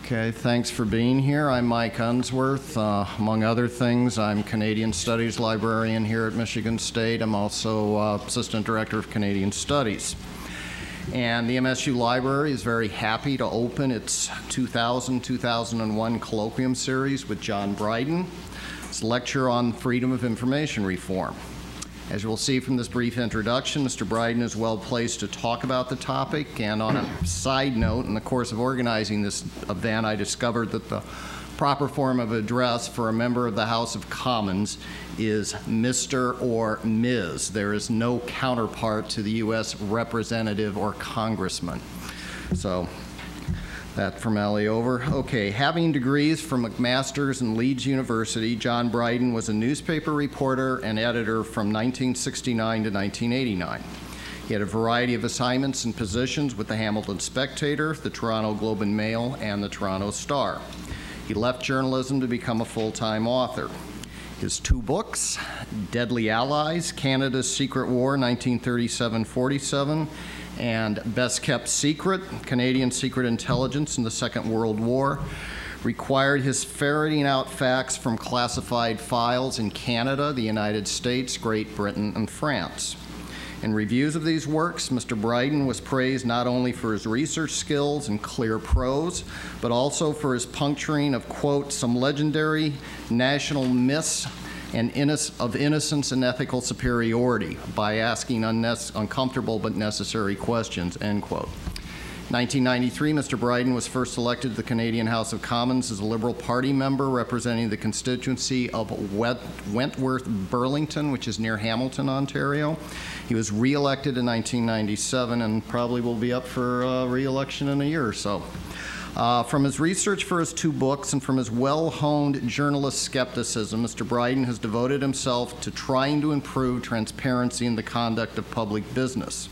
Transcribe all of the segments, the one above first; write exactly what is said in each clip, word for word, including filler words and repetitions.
Okay, thanks for being here. I'm Mike Unsworth. Uh, among other things, I'm Canadian Studies librarian here at Michigan State. I'm also uh, Assistant Director of Canadian Studies. And the M S U Library is very happy to open its two thousand two thousand one colloquium series with John Bryden. It's a lecture on freedom of information reform. As you will see from this brief introduction, Mister Bryden is well placed to talk about the topic. And on a side note, in the course of organizing this event, I discovered that the proper form of address for a member of the House of Commons is Mister or Miz There is no counterpart to the U S representative or congressman. So that formality over. Okay, having degrees from McMaster's and Leeds University, John Bryden was a newspaper reporter and editor from nineteen sixty-nine to nineteen eighty-nine. He had a variety of assignments and positions with the Hamilton Spectator, the Toronto Globe and Mail, and the Toronto Star. He left journalism to become a full-time author. His two books, Deadly Allies, Canada's Secret War, nineteen thirty-seven forty-seven, and Best Kept Secret, Canadian Secret Intelligence in the Second World War, required his ferreting out facts from classified files in Canada, the United States, Great Britain, and France. In reviews of these works, Mister Bryden was praised not only for his research skills and clear prose, but also for his puncturing of, quote, some legendary national myths and inno- of innocence and ethical superiority by asking unne- uncomfortable but necessary questions, end quote. nineteen ninety-three, Mister Bryden was first elected to the Canadian House of Commons as a Liberal Party member representing the constituency of Wet- Wentworth-Burlington, which is near Hamilton, Ontario. He was re-elected in nineteen ninety-seven and probably will be up for uh, re-election in a year or so. Uh, from his research for his two books and from his well-honed journalist skepticism, Mister Bryden has devoted himself to trying to improve transparency in the conduct of public business.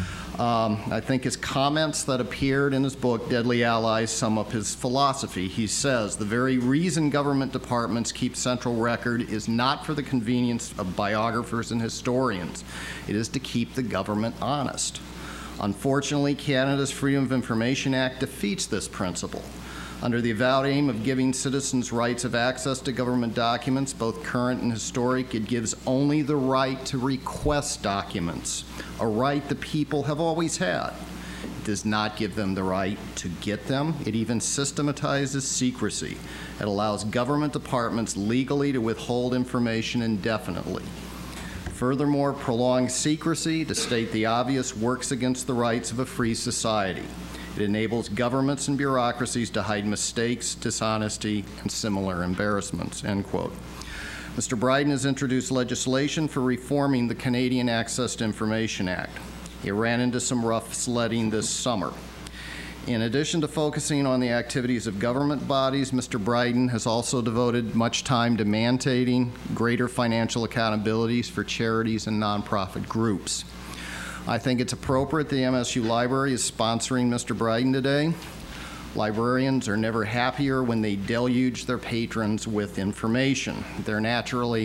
Um, I think his comments that appeared in his book, Deadly Allies, sum up his philosophy. He says, the very reason government departments keep central record is not for the convenience of biographers and historians. It is to keep the government honest. Unfortunately, Canada's Freedom of Information Act defeats this principle. Under the avowed aim of giving citizens rights of access to government documents, both current and historic, it gives only the right to request documents, a right the people have always had. It does not give them the right to get them. It even systematizes secrecy. It allows government departments legally to withhold information indefinitely. Furthermore, prolonged secrecy, to state the obvious, works against the rights of a free society. It enables governments and bureaucracies to hide mistakes, dishonesty, and similar embarrassments, end quote. Mister Bryden has introduced legislation for reforming the Canadian Access to Information Act. He ran into some rough sledding this summer. In addition to focusing on the activities of government bodies, Mister Bryden has also devoted much time to mandating greater financial accountabilities for charities and nonprofit groups. I think it's appropriate the M S U Library is sponsoring Mister Bryden today. Librarians are never happier when they deluge their patrons with information. They're naturally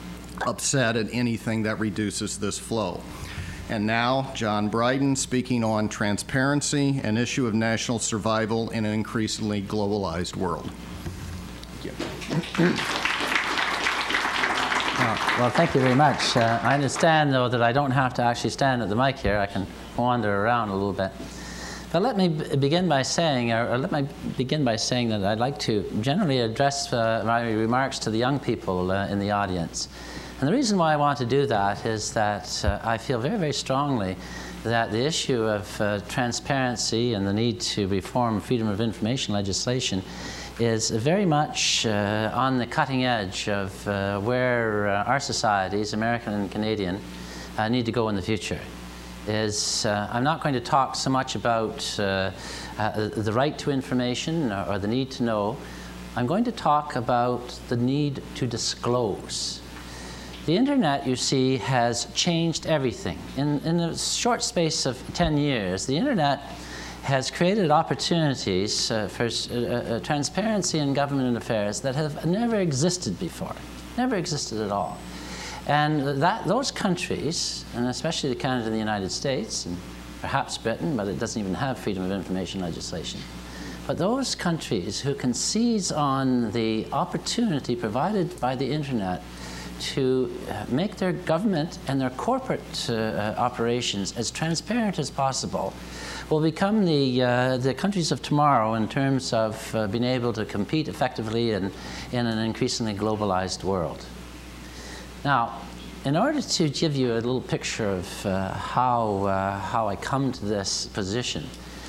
upset at anything that reduces this flow. And now, John Bryden speaking on transparency, an issue of national survival in an increasingly globalized world. Thank you. Uh, well, thank you very much. Uh, I understand, though, that I don't have to actually stand at the mic here. I can wander around a little bit. But let me b begin by saying, or, or let me begin by saying that I'd like to generally address uh, my remarks to the young people uh, in the audience. And the reason why I want to do that is that uh, I feel very, very strongly that the issue of uh, transparency and the need to reform freedom of information legislation is very much uh, on the cutting edge of uh, where uh, our societies, American and Canadian, uh, need to go in the future. Is uh, I'm not going to talk so much about uh, uh, the right to information or, or the need to know. I'm going to talk about the need to disclose. The internet, you see, has changed everything. In, in a short space of ten years, the internet has created opportunities uh, for uh, uh, transparency in government affairs that have never existed before, never existed at all. And that, those countries, and especially Canada and the United States, and perhaps Britain, but it doesn't even have freedom of information legislation, but those countries who can seize on the opportunity provided by the internet to uh, make their government and their corporate uh, uh, operations as transparent as possible will become the, uh, the countries of tomorrow in terms of uh, being able to compete effectively in, in an increasingly globalized world. Now, in order to give you a little picture of uh, how, uh, how I come to this position,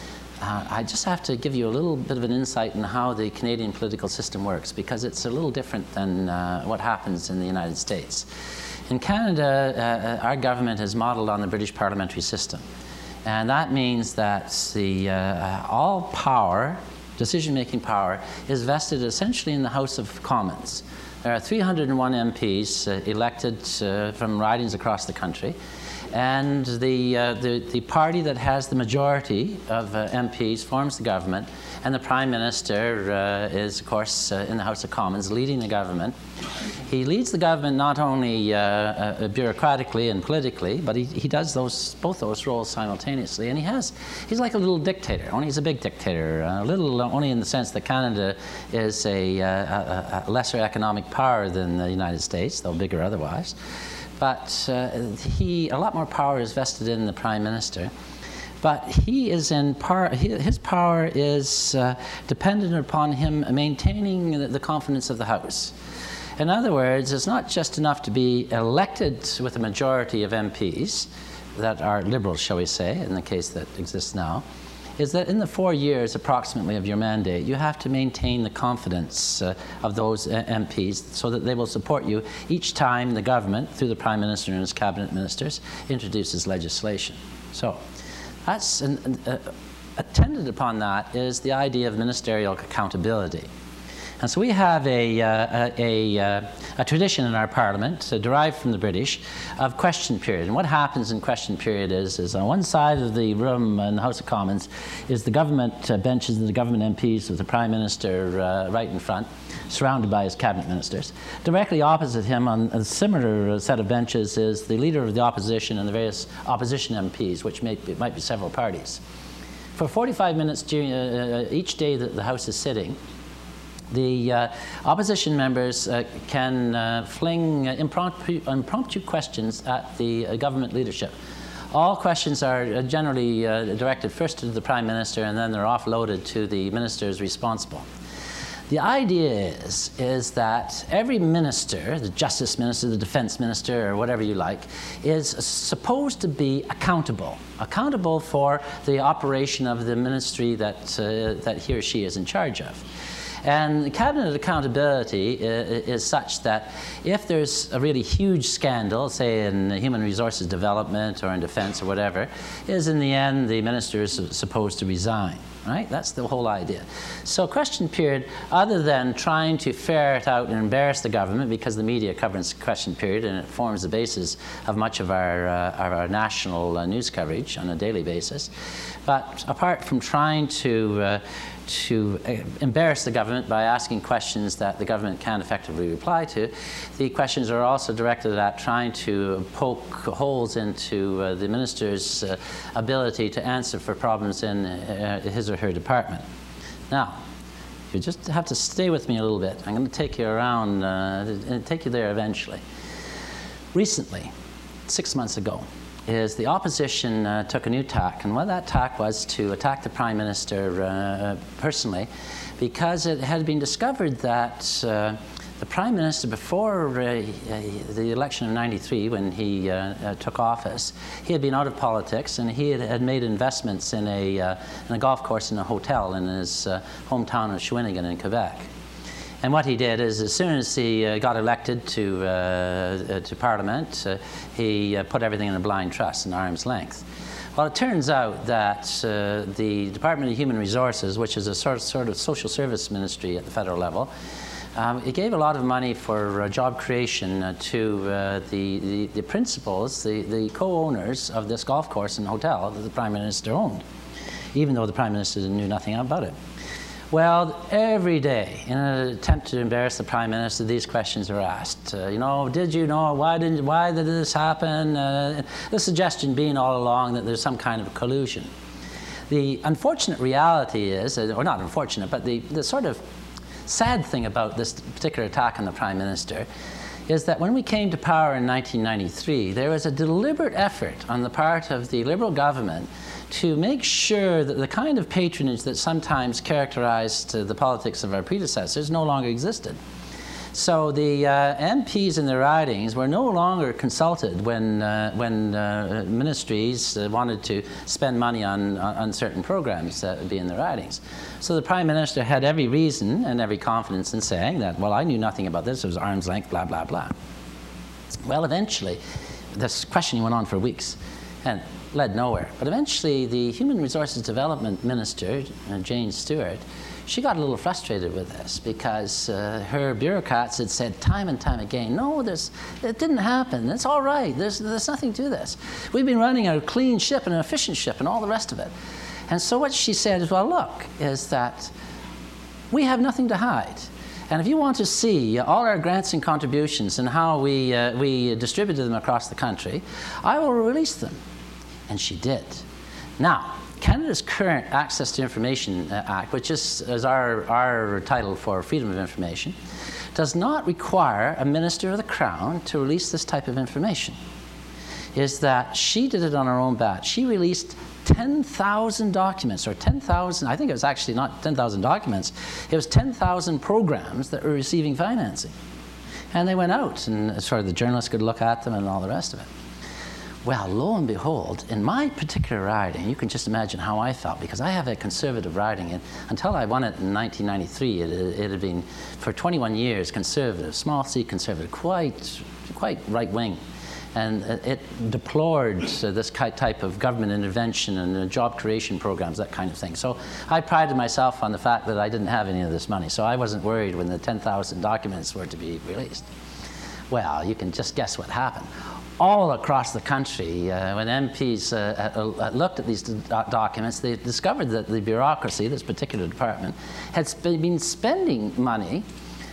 uh, I just have to give you a little bit of an insight in how the Canadian political system works, because it's a little different than uh, what happens in the United States. In Canada, uh, our government is modeled on the British parliamentary system. And that means that the, uh, all power, decision-making power, is vested essentially in the House of Commons. There are three hundred and one M Ps uh, elected uh, from ridings across the country. And the, uh, the, the party that has the majority of uh, M Ps forms the government, and the Prime Minister uh, is, of course, uh, in the House of Commons, leading the government. He leads the government not only uh, uh, bureaucratically and politically, but he, he does those, both those roles simultaneously. And he has, he's like a little dictator, only he's a big dictator, a little only in the sense that Canada is a, uh, a, a lesser economic power than the United States, though bigger otherwise. But uh, he, a lot more power is vested in the Prime Minister. But he is in par, his power is uh, dependent upon him maintaining the, the confidence of the House. In other words, it's not just enough to be elected with a majority of M Ps that are liberals, shall we say, in the case that exists now, is that in the four years approximately of your mandate, you have to maintain the confidence uh, of those uh, M Ps so that they will support you each time the government, through the Prime Minister and his cabinet ministers, introduces legislation. So that's an, uh, attendant upon that is the idea of ministerial accountability. And so we have a, uh, a, a, a tradition in our Parliament, uh, derived from the British, of question period. And what happens in question period is, is on one side of the room in the House of Commons is the government uh, benches and the government M Ps with the Prime Minister uh, right in front, surrounded by his cabinet ministers. Directly opposite him on a similar set of benches is the leader of the opposition and the various opposition M Ps, which may be, might be several parties. For forty-five minutes during, uh, each day that the House is sitting, the uh, opposition members uh, can uh, fling uh, impromptu, impromptu questions at the uh, government leadership. All questions are uh, generally uh, directed first to the Prime Minister, and then they're offloaded to the ministers responsible. The idea is, is that every minister, the Justice Minister, the Defense Minister, or whatever you like, is supposed to be accountable. Accountable for the operation of the ministry that, uh, that he or she is in charge of. And cabinet accountability is such that if there's a really huge scandal, say in human resources development or in defense or whatever, is in the end the minister is supposed to resign. Right? That's the whole idea. So question period, other than trying to ferret out and embarrass the government, because the media covers question period and it forms the basis of much of our, uh, of our national uh, news coverage on a daily basis. But apart from trying to uh, to uh, embarrass the government by asking questions that the government can't effectively reply to, the questions are also directed at trying to poke holes into uh, the minister's uh, ability to answer for problems in uh, his or her department. Now, you just have to stay with me a little bit. I'm going to take you around uh, and take you there eventually. Recently, six months ago, is the opposition uh, took a new tack, and what that tack was to attack the Prime Minister uh, personally, because it had been discovered that uh, the Prime Minister, before uh, the election of ninety-three, when he uh, uh, took office, he had been out of politics, and he had, had made investments in a, uh, in a golf course and a hotel in his uh, hometown of Shawinigan in Quebec. And what he did is, as soon as he uh, got elected to, uh, uh, to Parliament, uh, he uh, put everything in a blind trust, an arm's length. Well, it turns out that uh, the Department of Human Resources, which is a sort of, sort of social service ministry at the federal level, um, it gave a lot of money for uh, job creation uh, to uh, the, the, the principals, the, the co-owners of this golf course and hotel that the Prime Minister owned, even though the Prime Minister knew nothing about it. Well, every day, in an attempt to embarrass the Prime Minister, these questions are asked. Uh, you know, did you know, why did, why did this happen? Uh, the suggestion being all along that there's some kind of collusion. The unfortunate reality is, or not unfortunate, but the, the sort of sad thing about this particular attack on the Prime Minister is that when we came to power in nineteen ninety-three, there was a deliberate effort on the part of the Liberal government to make sure that the kind of patronage that sometimes characterized uh, the politics of our predecessors no longer existed. So the uh, M Ps in the ridings were no longer consulted when, uh, when uh, ministries uh, wanted to spend money on, on certain programs that would be in the ridings. So the Prime Minister had every reason and every confidence in saying that, well, I knew nothing about this, it was arm's length, blah, blah, blah. Well, eventually, this questioning went on for weeks and led nowhere. But eventually, the Human Resources Development Minister, uh, Jane Stewart, she got a little frustrated with this because uh, her bureaucrats had said time and time again, no, there's, it didn't happen. It's all right. There's, there's nothing to this. We've been running a clean ship and an efficient ship and all the rest of it. And so what she said is, well, look, is that we have nothing to hide. And if you want to see all our grants and contributions and how we, uh, we distributed them across the country, I will release them. And she did. Now, Canada's current Access to Information Act, which is, is our, our title for freedom of information, does not require a minister of the Crown to release this type of information. Is that she did it on her own bat. She released ten thousand documents, or ten thousand, I think it was actually not ten thousand documents, it was ten thousand programs that were receiving financing. And they went out, and sort of the journalists could look at them and all the rest of it. Well, lo and behold, in my particular riding, you can just imagine how I felt, because I have a conservative riding, and until I won it in nineteen ninety-three, it, it had been, for twenty-one years, conservative, small c conservative, quite, quite right-wing. And it deplored uh, this type of government intervention and uh, job creation programs, that kind of thing. So I prided myself on the fact that I didn't have any of this money, so I wasn't worried when the ten thousand documents were to be released. Well, you can just guess what happened. All across the country, uh, when M Ps uh, uh, looked at these do documents, they discovered that the bureaucracy, this particular department, had sp been spending money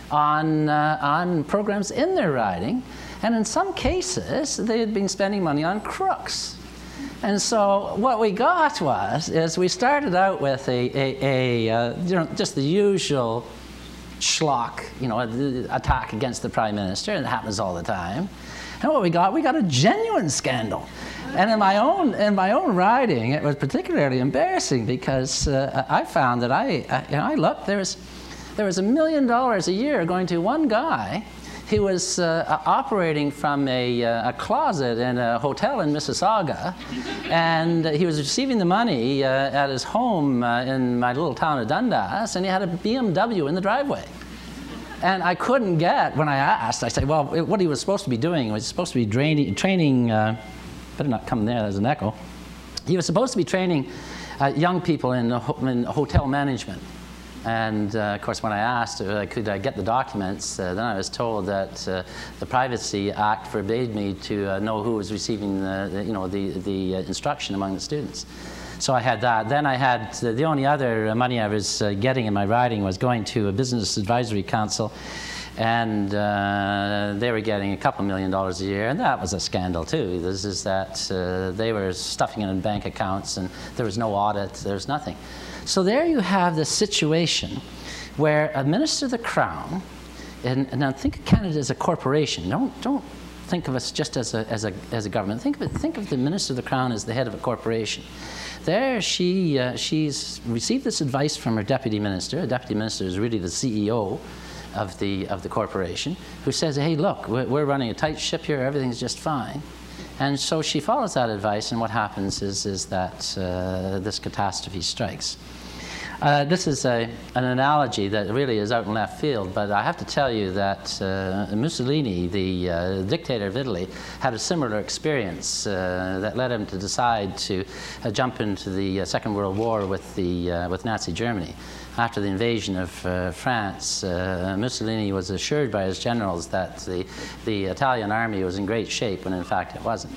on, uh, on programs in their riding, and in some cases, they had been spending money on crooks. And so what we got was, is we started out with a, a, a uh, you know, just the usual schlock, you know, attack against the Prime Minister, and it happens all the time. And what we got, we got a genuine scandal. And in my own, in my own riding, it was particularly embarrassing because uh, I found that I, uh, you know, I looked, there was, there was a million dollars a year going to one guy who was uh, operating from a, uh, a closet in a hotel in Mississauga, and he was receiving the money uh, at his home uh, in my little town of Dundas, and he had a B M W in the driveway. And I couldn't get, when I asked, I said, well, what he was supposed to be doing was supposed to be draining, training, uh, better not come there, there's an echo. He was supposed to be training uh, young people in, in hotel management. And uh, of course, when I asked, uh, could I get the documents, uh, then I was told that uh, the Privacy Act forbade me to uh, know who was receiving the, the, you know, the, the uh, instruction among the students. So I had that. Then I had, uh, the only other money I was uh, getting in my riding was going to a business advisory council, and uh, they were getting a couple million dollars a year, and that was a scandal too. This is that uh, they were stuffing it in bank accounts, and there was no audit, there was nothing. So there you have this situation where a minister of the Crown, and, and now think of Canada as a corporation. Don't, don't think of us just as a, as a, as a government. Think of, it, think of the minister of the Crown as the head of a corporation. There she, uh, she's received this advice from her deputy minister. A deputy minister is really the C E O of the, of the corporation, who says, hey, look, we're, we're running a tight ship here, everything's just fine. And so she follows that advice, and what happens is, is that uh, this catastrophe strikes. Uh, this is a, an analogy that really is out in left field, but I have to tell you that uh, Mussolini, the uh, dictator of Italy, had a similar experience uh, that led him to decide to uh, jump into the uh, Second World War with, the, uh, with Nazi Germany. After the invasion of uh, France, uh, Mussolini was assured by his generals that the, the Italian army was in great shape, when in fact it wasn't.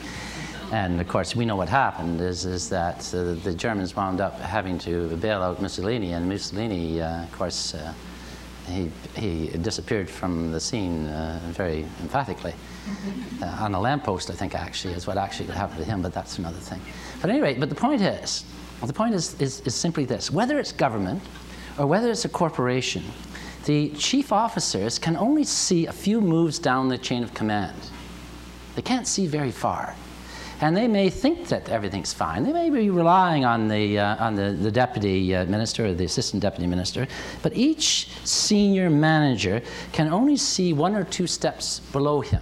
And of course, we know what happened is, is that uh, the Germans wound up having to bail out Mussolini, and Mussolini, uh, of course, uh, he, he disappeared from the scene uh, very emphatically. Uh, on a lamppost, I think, actually, is what actually happened to him, but that's another thing. But at any rate, but the point is Well, the point is, is, is simply this. Whether it's government or whether it's a corporation, the chief officers can only see a few moves down the chain of command. They can't see very far. And they may think that everything's fine. They may be relying on the, uh, on the, the deputy uh, minister or the assistant deputy minister, but each senior manager can only see one or two steps below him.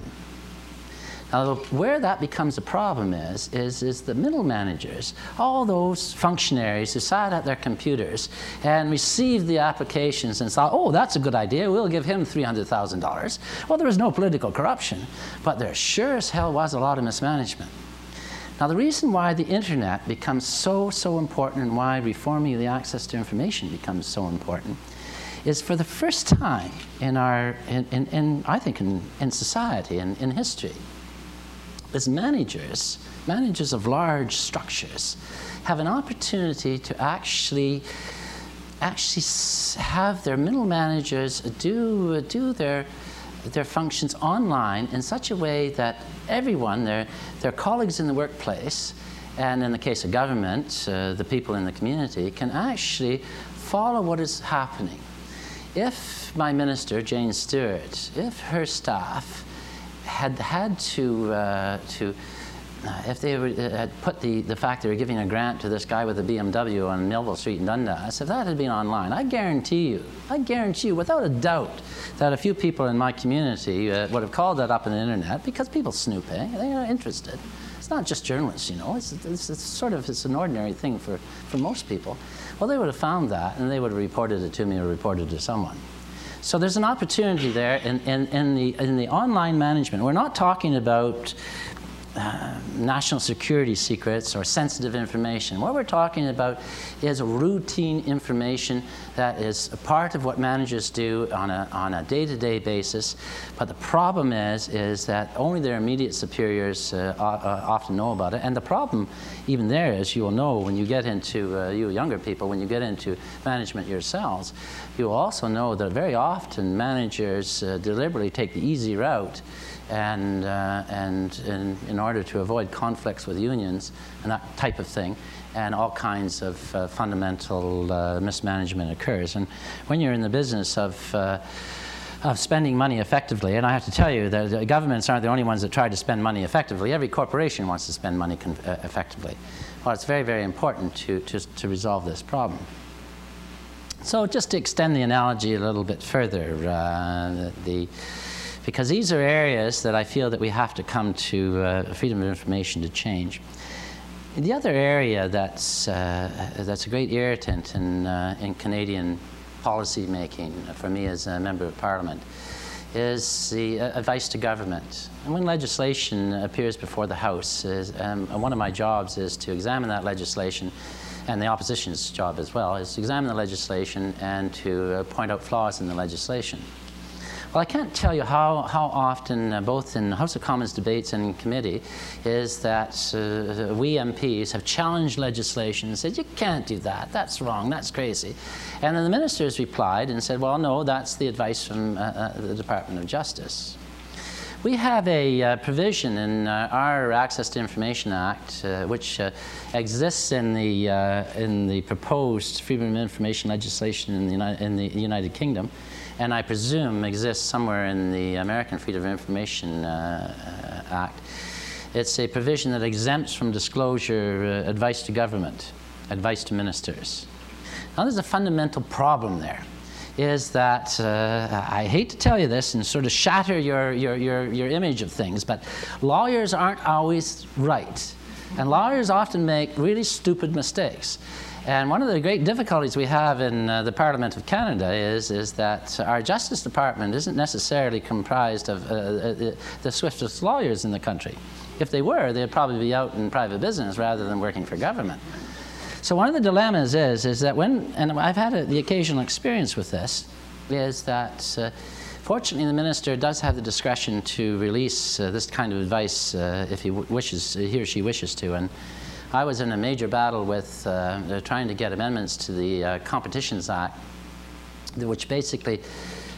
Now, where that becomes a problem is, is, is the middle managers, all those functionaries who sat at their computers and received the applications and thought, oh, that's a good idea, we'll give him three hundred thousand dollars. Well, there was no political corruption, but there sure as hell was a lot of mismanagement. Now, the reason why the internet becomes so, so important and why reforming the access to information becomes so important is for the first time in our, in, in, in I think, in, in society, in, in history, as managers, managers of large structures, have an opportunity to actually, actually have their middle managers do, do their, their functions online in such a way that everyone, their, their colleagues in the workplace, and in the case of government, uh, the people in the community, can actually follow what is happening. If my minister, Jane Stewart, if her staff had had to, uh, to uh, if they were, uh, had put the, the fact they were giving a grant to this guy with a B M W on Melville Street in Dundas, if that had been online, I guarantee you, I guarantee you without a doubt that a few people in my community uh, would have called that up on the internet because people snoop, eh? They are interested. It's not just journalists, you know, it's, it's, it's sort of, it's an ordinary thing for, for most people. Well, they would have found that and they would have reported it to me or reported it to someone. So there's an opportunity there in, in, in, the, in the online management. We're not talking about uh, national security secrets or sensitive information. What we're talking about is routine information that is a part of what managers do on a, on a day-to-day basis. But the problem is, is that only their immediate superiors uh, uh, often know about it. And the problem even there is, you will know when you get into, uh, you younger people, when you get into management yourselves, you will also know that very often managers uh, deliberately take the easy route and, uh, and in, in order to avoid conflicts with unions and that type of thing, and all kinds of uh, fundamental uh, mismanagement occurs. And when you're in the business of uh, of spending money effectively, and I have to tell you that the governments aren't the only ones that try to spend money effectively. Every corporation wants to spend money con uh, effectively. Well, it's very, very important to, to, to resolve this problem. So just to extend the analogy a little bit further, uh, the, the, because these are areas that I feel that we have to come to uh, freedom of information to change. The other area that's, uh, that's a great irritant in, uh, in Canadian policy making for me as a member of Parliament is the uh, advice to government. And when legislation appears before the House, is, um, one of my jobs is to examine that legislation, and the opposition's job as well, is to examine the legislation and to uh, point out flaws in the legislation. Well, I can't tell you how, how often, uh, both in House of Commons debates and in committee, is that uh, we M Ps have challenged legislation and said, you can't do that, that's wrong, that's crazy. And then the ministers replied and said, well, no, that's the advice from uh, uh, the Department of Justice. We have a uh, provision in uh, our Access to Information Act, uh, which uh, exists in the, uh, in the proposed Freedom of Information legislation in the, Uni in the United Kingdom, and I presume exists somewhere in the American Freedom of Information uh, uh, Act. It's a provision that exempts from disclosure uh, advice to government, advice to ministers. Now there's a fundamental problem there, is that, uh, I hate to tell you this and sort of shatter your, your, your, your image of things, but lawyers aren't always right. And lawyers often make really stupid mistakes. And one of the great difficulties we have in uh, the Parliament of Canada is, is that our Justice Department isn't necessarily comprised of uh, the, the swiftest lawyers in the country. If they were, they'd probably be out in private business rather than working for government. So one of the dilemmas is, is that when, and I've had a, the occasional experience with this, is that uh, fortunately the minister does have the discretion to release uh, this kind of advice uh, if he wishes, he or she wishes to. And I was in a major battle with uh, trying to get amendments to the uh, Competitions Act, which basically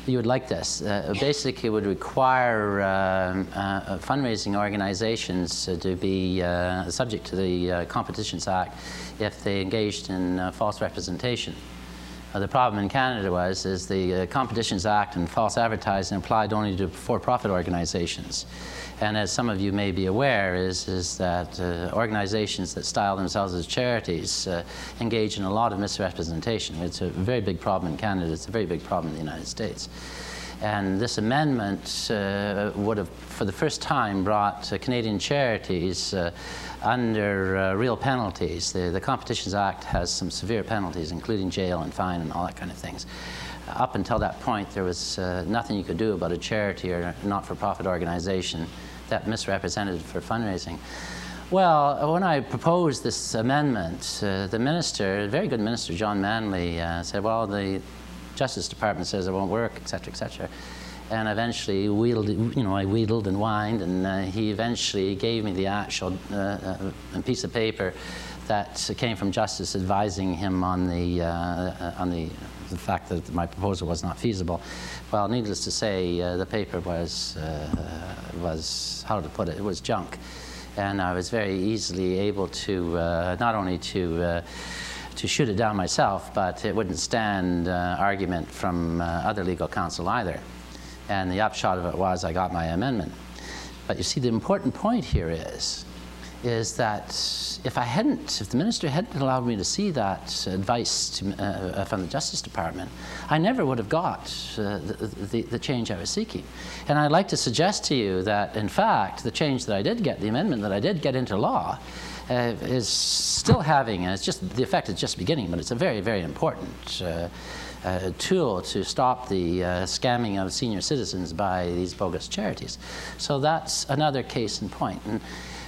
you would like this. Uh, basically, it would require uh, uh, fundraising organizations uh, to be uh, subject to the uh, Competitions Act if they engaged in uh, false representation. Uh, the problem in Canada was is the uh, Competitions Act and false advertising applied only to for-profit organizations. And as some of you may be aware, is, is that uh, organizations that style themselves as charities uh, engage in a lot of misrepresentation. It's a very big problem in Canada. It's a very big problem in the United States. And this amendment uh, would have, for the first time, brought uh, Canadian charities uh, under uh, real penalties. The, the Competitions Act has some severe penalties, including jail and fine and all that kind of things. Up until that point, there was uh, nothing you could do about a charity or a not-for-profit organization that misrepresented for fundraising. Well, when I proposed this amendment, uh, the minister, a very good minister, John Manley, uh, said, well, the Justice Department says it won't work, et cetera, et cetera. And eventually, wheedled, you know, I wheedled and whined, and uh, he eventually gave me the actual uh, uh, piece of paper that came from Justice advising him on the, uh, on the, the fact that my proposal was not feasible. Well, needless to say, uh, the paper was, uh, was, how to put it, it was junk. And I was very easily able to, uh, not only to, uh, to shoot it down myself, but it wouldn't stand uh, argument from uh, other legal counsel either. And the upshot of it was I got my amendment. But you see, the important point here is, is that if I hadn't, if the minister hadn't allowed me to see that advice to, uh, from the Justice Department, I never would have got uh, the, the, the change I was seeking. And I'd like to suggest to you that, in fact, the change that I did get, the amendment that I did get into law, uh, is still having, and it's just, the effect is just beginning, but it's a very, very important uh, uh, tool to stop the uh, scamming of senior citizens by these bogus charities. So that's another case in point. And,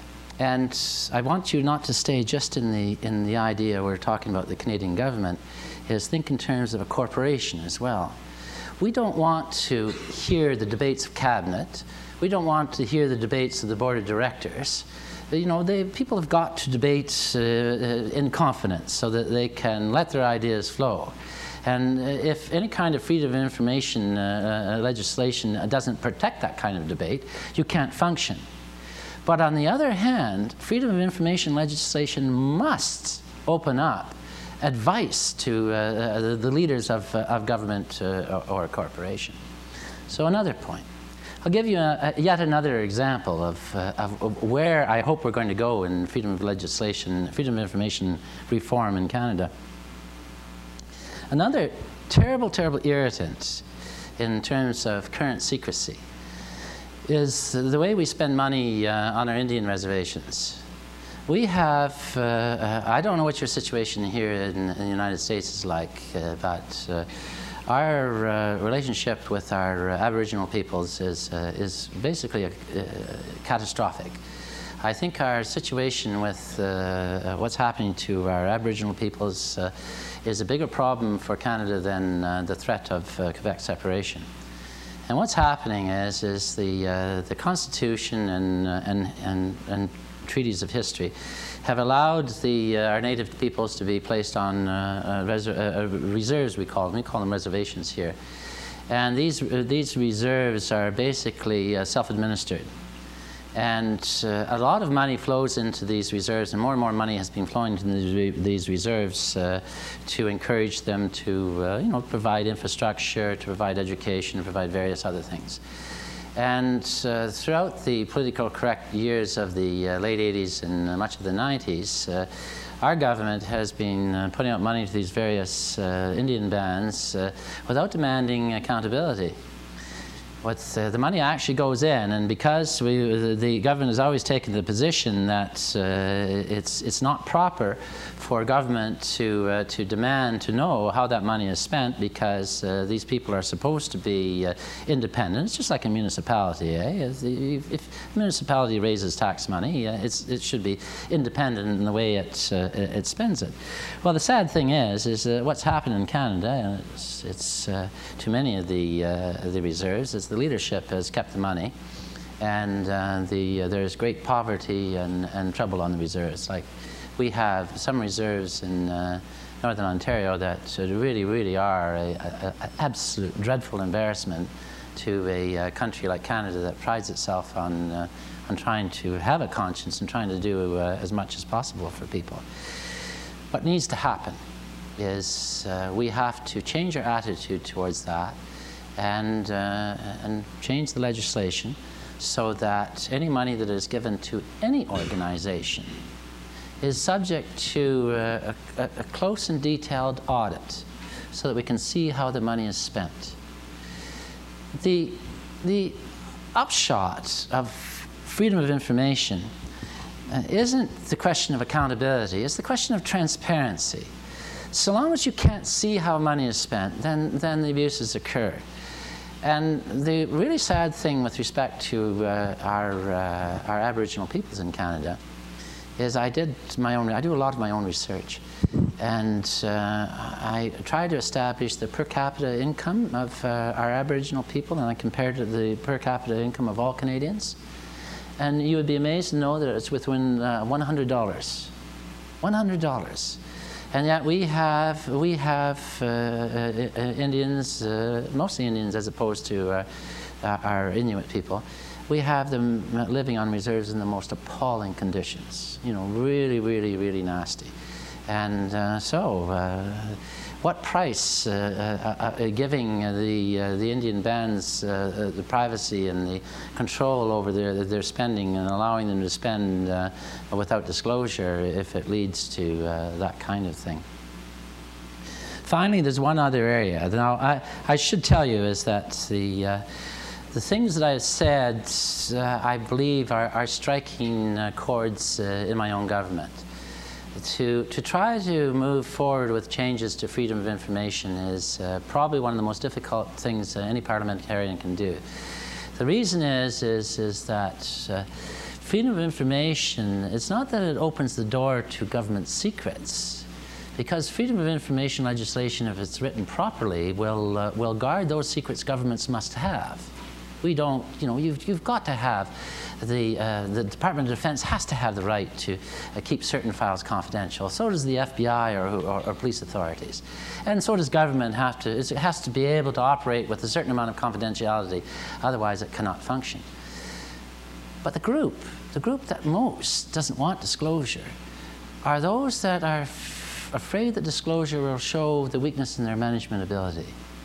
And I want you not to stay just in the, in the idea we're talking about the Canadian government, is think in terms of a corporation as well. We don't want to hear the debates of cabinet. We don't want to hear the debates of the board of directors. You know, they, people have got to debate uh, in confidence so that they can let their ideas flow. And if any kind of freedom of information uh, uh, legislation doesn't protect that kind of debate, you can't function. But on the other hand, freedom of information legislation must open up advice to uh, the, the leaders of, uh, of government uh, or, or a corporation. So another point. I'll give you a, a, yet another example of, uh, of, of where I hope we're going to go in freedom of legislation, freedom of information reform in Canada. Another terrible, terrible irritant in terms of current secrecy is the way we spend money uh, on our Indian reservations. We have, uh, uh, I don't know what your situation here in, in the United States is like, uh, but uh, our uh, relationship with our uh, Aboriginal peoples is, uh, is basically a, uh, catastrophic. I think our situation with uh, what's happening to our Aboriginal peoples uh, is a bigger problem for Canada than uh, the threat of uh, Quebec separation. And what's happening is, is the, uh, the Constitution and, uh, and, and, and treaties of history have allowed the, uh, our native peoples to be placed on uh, uh, reser uh, reserves, we call them. We call them reservations here. And these, uh, these reserves are basically uh, self-administered. And uh, a lot of money flows into these reserves, and more and more money has been flowing into these, re these reserves uh, to encourage them to, uh, you know, provide infrastructure, to provide education, to provide various other things. And uh, throughout the political correct years of the uh, late eighties and uh, much of the nineties, uh, our government has been uh, putting out money to these various uh, Indian bands uh, without demanding accountability. What's, uh, the money actually goes in, and because we, the, the government has always taken the position that uh, it's, it's not proper for government to, uh, to demand to know how that money is spent, because uh, these people are supposed to be uh, independent. It's just like a municipality, eh? If, if a municipality raises tax money, uh, it's, it should be independent in the way it, uh, it spends it. Well, the sad thing is, is uh, what's happened in Canada, and it's, it's uh, too many of the, uh, the reserves, is the leadership has kept the money, and uh, the, uh, there's great poverty and, and trouble on the reserves. Like, we have some reserves in, uh, Northern Ontario that uh, really, really are an absolute dreadful embarrassment to a uh, country like Canada that prides itself on, uh, on trying to have a conscience and trying to do uh, as much as possible for people. What needs to happen is uh, we have to change our attitude towards that and, uh, and change the legislation so that any money that is given to any organization is subject to uh, a, a close and detailed audit so that we can see how the money is spent. The, the upshot of freedom of information uh, isn't the question of accountability, it's the question of transparency. So long as you can't see how money is spent, then, then the abuses occur. And the really sad thing with respect to uh, our, uh, our Aboriginal peoples in Canada is I did my own, I do a lot of my own research. And uh, I tried to establish the per capita income of uh, our Aboriginal people, and I compared it to the per capita income of all Canadians. And you would be amazed to know that it's within uh, one hundred dollars. one hundred dollars. And yet we have, we have uh, uh, Indians, uh, mostly Indians as opposed to uh, our Inuit people, we have them living on reserves in the most appalling conditions. You know, really, really, really nasty. And uh, so, uh, what price uh, uh, uh, giving the uh, the Indian bands uh, uh, the privacy and the control over their their spending and allowing them to spend uh, without disclosure if it leads to uh, that kind of thing? Finally, there's one other area. Now, I I should tell you is that the uh, the things that I've said, uh, I believe, are, are striking uh, chords uh, in my own government. To, to try to move forward with changes to freedom of information is uh, probably one of the most difficult things uh, any parliamentarian can do. The reason is, is, is that uh, freedom of information, it's not that it opens the door to government secrets, because freedom of information legislation, if it's written properly, will, uh, will guard those secrets governments must have. We don't, you know, you've, you've got to have, the, uh, the Department of Defense has to have the right to uh, keep certain files confidential. So does the F B I or, or, or police authorities. And so does government have to, it has to be able to operate with a certain amount of confidentiality, otherwise it cannot function. But the group, the group that most doesn't want disclosure are those that are f afraid that disclosure will show the weakness in their management ability.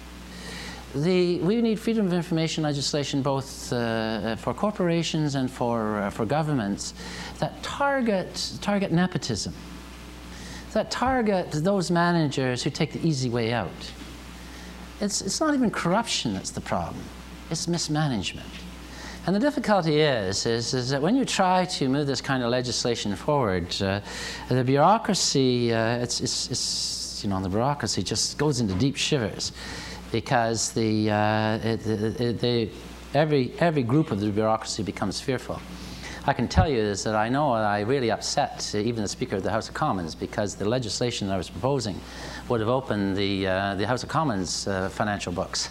The, we need freedom of information legislation both uh, for corporations and for, uh, for governments that target, target nepotism, that target those managers who take the easy way out. It's, it's not even corruption that's the problem, it's mismanagement. And the difficulty is, is, is that when you try to move this kind of legislation forward, uh, the bureaucracy, uh, it's, it's, it's, you know, the bureaucracy just goes into deep shivers. Because the, uh, it, it, it, they, every, every group of the bureaucracy becomes fearful. I can tell you is that I know I really upset uh, even the Speaker of the House of Commons, because the legislation that I was proposing would have opened the, uh, the House of Commons uh, financial books.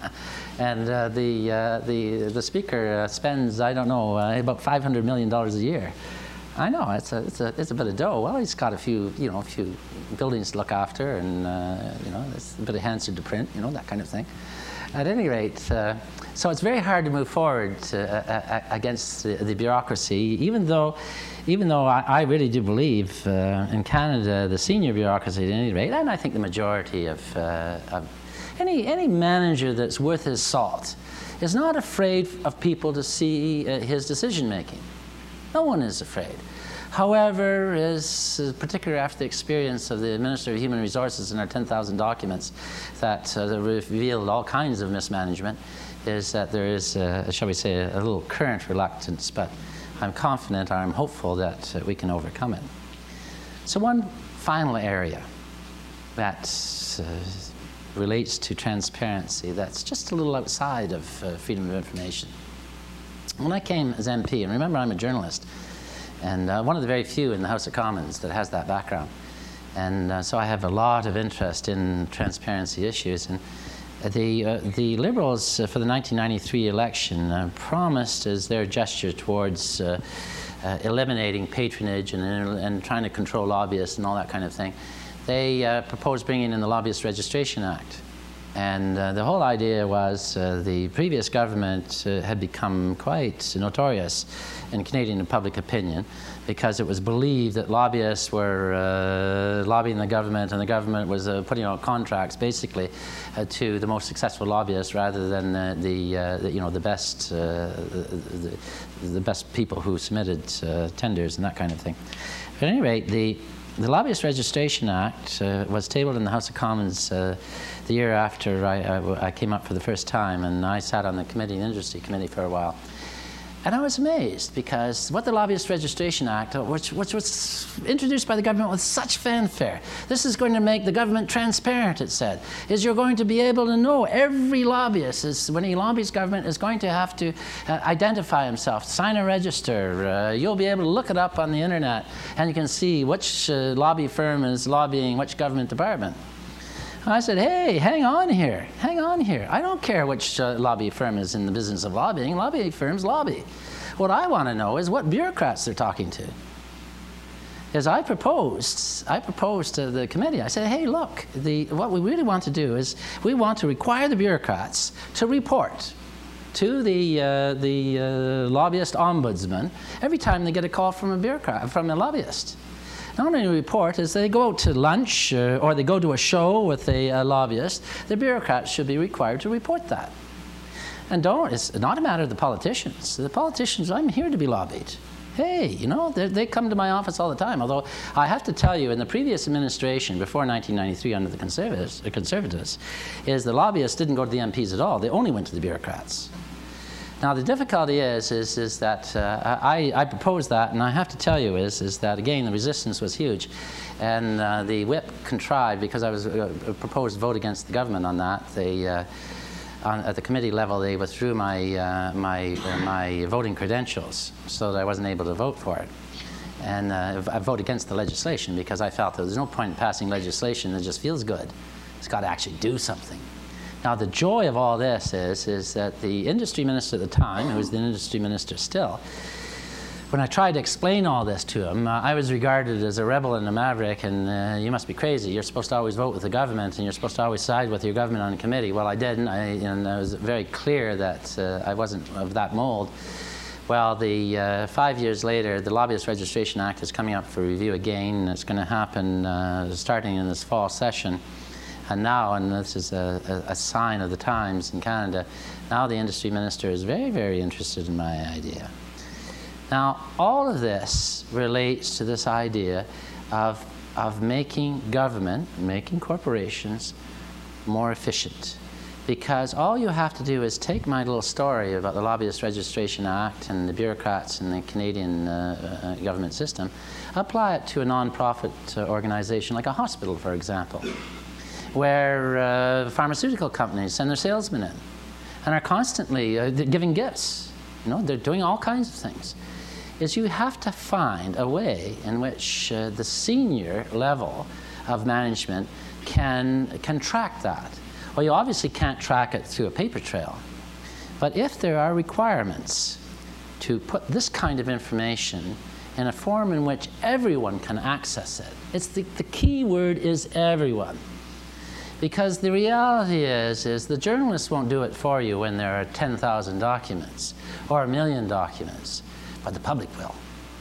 And uh, the, uh, the, the Speaker uh, spends, I don't know, uh, about five hundred million dollars a year. I know, it's a, it's, a, it's a bit of dough. Well, he's got a few, you know, a few buildings to look after, and, uh, you know, there's a bit of Hansard to print, you know, that kind of thing. At any rate, uh, so it's very hard to move forward to, uh, against the, the bureaucracy, even though, even though I, I really do believe uh, in Canada, the senior bureaucracy at any rate, and I think the majority of, uh, of any, any manager that's worth his salt is not afraid of people to see uh, his decision-making. No one is afraid. However, is uh, particularly after the experience of the Minister of Human Resources and our ten thousand documents that, uh, that revealed all kinds of mismanagement, is that there is, uh, shall we say, a, a little current reluctance, but I'm confident, I'm hopeful that uh, we can overcome it. So one final area that uh, relates to transparency that's just a little outside of uh, freedom of information. When I came as M P, and remember I'm a journalist, and uh, one of the very few in the House of Commons that has that background, and uh, so I have a lot of interest in transparency issues. And the, uh, the Liberals uh, for the nineteen ninety-three election uh, promised as their gesture towards uh, uh, eliminating patronage and, and trying to control lobbyists and all that kind of thing, they uh, proposed bringing in the Lobbyist Registration Act. And uh, the whole idea was uh, the previous government uh, had become quite notorious in Canadian public opinion because it was believed that lobbyists were uh, lobbying the government, and the government was uh, putting out contracts basically uh, to the most successful lobbyists rather than uh, the, uh, the you know the best uh, the, the best people who submitted uh, tenders and that kind of thing. But at any rate, the The Lobbyist Registration Act uh, was tabled in the House of Commons uh, the year after I, I, I came up for the first time, and I sat on the Committee, the Industry Committee, for a while. And I was amazed because what the Lobbyist Registration Act, which, which was introduced by the government with such fanfare, this is going to make the government transparent, it said, is you're going to be able to know every lobbyist, is, when he lobbies government, is going to have to uh, identify himself, sign a register. Uh, you'll be able to look it up on the internet, and you can see which uh, lobby firm is lobbying which government department. I said, hey, hang on here, hang on here. I don't care which uh, lobby firm is in the business of lobbying. Lobby firms lobby. What I want to know is what bureaucrats they're talking to. As I proposed, I proposed to the committee, I said, hey, look, the, what we really want to do is we want to require the bureaucrats to report to the, uh, the uh, lobbyist ombudsman every time they get a call from a bureaucrat, from a lobbyist. Not only report, as they go out to lunch uh, or they go to a show with a, a lobbyist, the bureaucrats should be required to report that. And don't, it's not a matter of the politicians. The politicians, I'm here to be lobbied. Hey, you know, they come to my office all the time. Although I have to tell you, in the previous administration, before nineteen ninety-three under the Conservatives, the Conservatives, is the lobbyists didn't go to the M Ps at all. They only went to the bureaucrats. Now the difficulty is, is, is that uh, I, I proposed that, and I have to tell you is, is that again the resistance was huge, and uh, the whip contrived, because I was uh, proposed to vote against the government on that. They, uh, on, at the committee level, they withdrew my uh, my uh, my voting credentials, so that I wasn't able to vote for it. And uh, I voted against the legislation because I felt that there's no point in passing legislation that just feels good. It's got to actually do something. Now, the joy of all this is, is that the industry minister at the time, who was the industry minister still, when I tried to explain all this to him, uh, I was regarded as a rebel and a maverick, and uh, you must be crazy. You're supposed to always vote with the government, and you're supposed to always side with your government on a committee. Well, I didn't, I, and I was very clear that uh, I wasn't of that mold. Well, the, uh, five years later, the Lobbyist Registration Act is coming up for review again, and it's going to happen uh, starting in this fall session. And now, and this is a, a, a sign of the times in Canada, now the industry minister is very, very interested in my idea. Now, all of this relates to this idea of, of making government, making corporations more efficient. Because all you have to do is take my little story about the Lobbyist Registration Act and the bureaucrats in the Canadian uh, uh, government system, apply it to a non-profit uh, organization like a hospital, for example, where uh, pharmaceutical companies send their salesmen in and are constantly uh, giving gifts. You know, they're doing all kinds of things. Is you have to find a way in which uh, the senior level of management can, can track that. Well, you obviously can't track it through a paper trail. But if there are requirements to put this kind of information in a form in which everyone can access it, it's the, the key word is everyone. Because the reality is, is the journalists won't do it for you when there are ten thousand documents or a million documents, but the public will.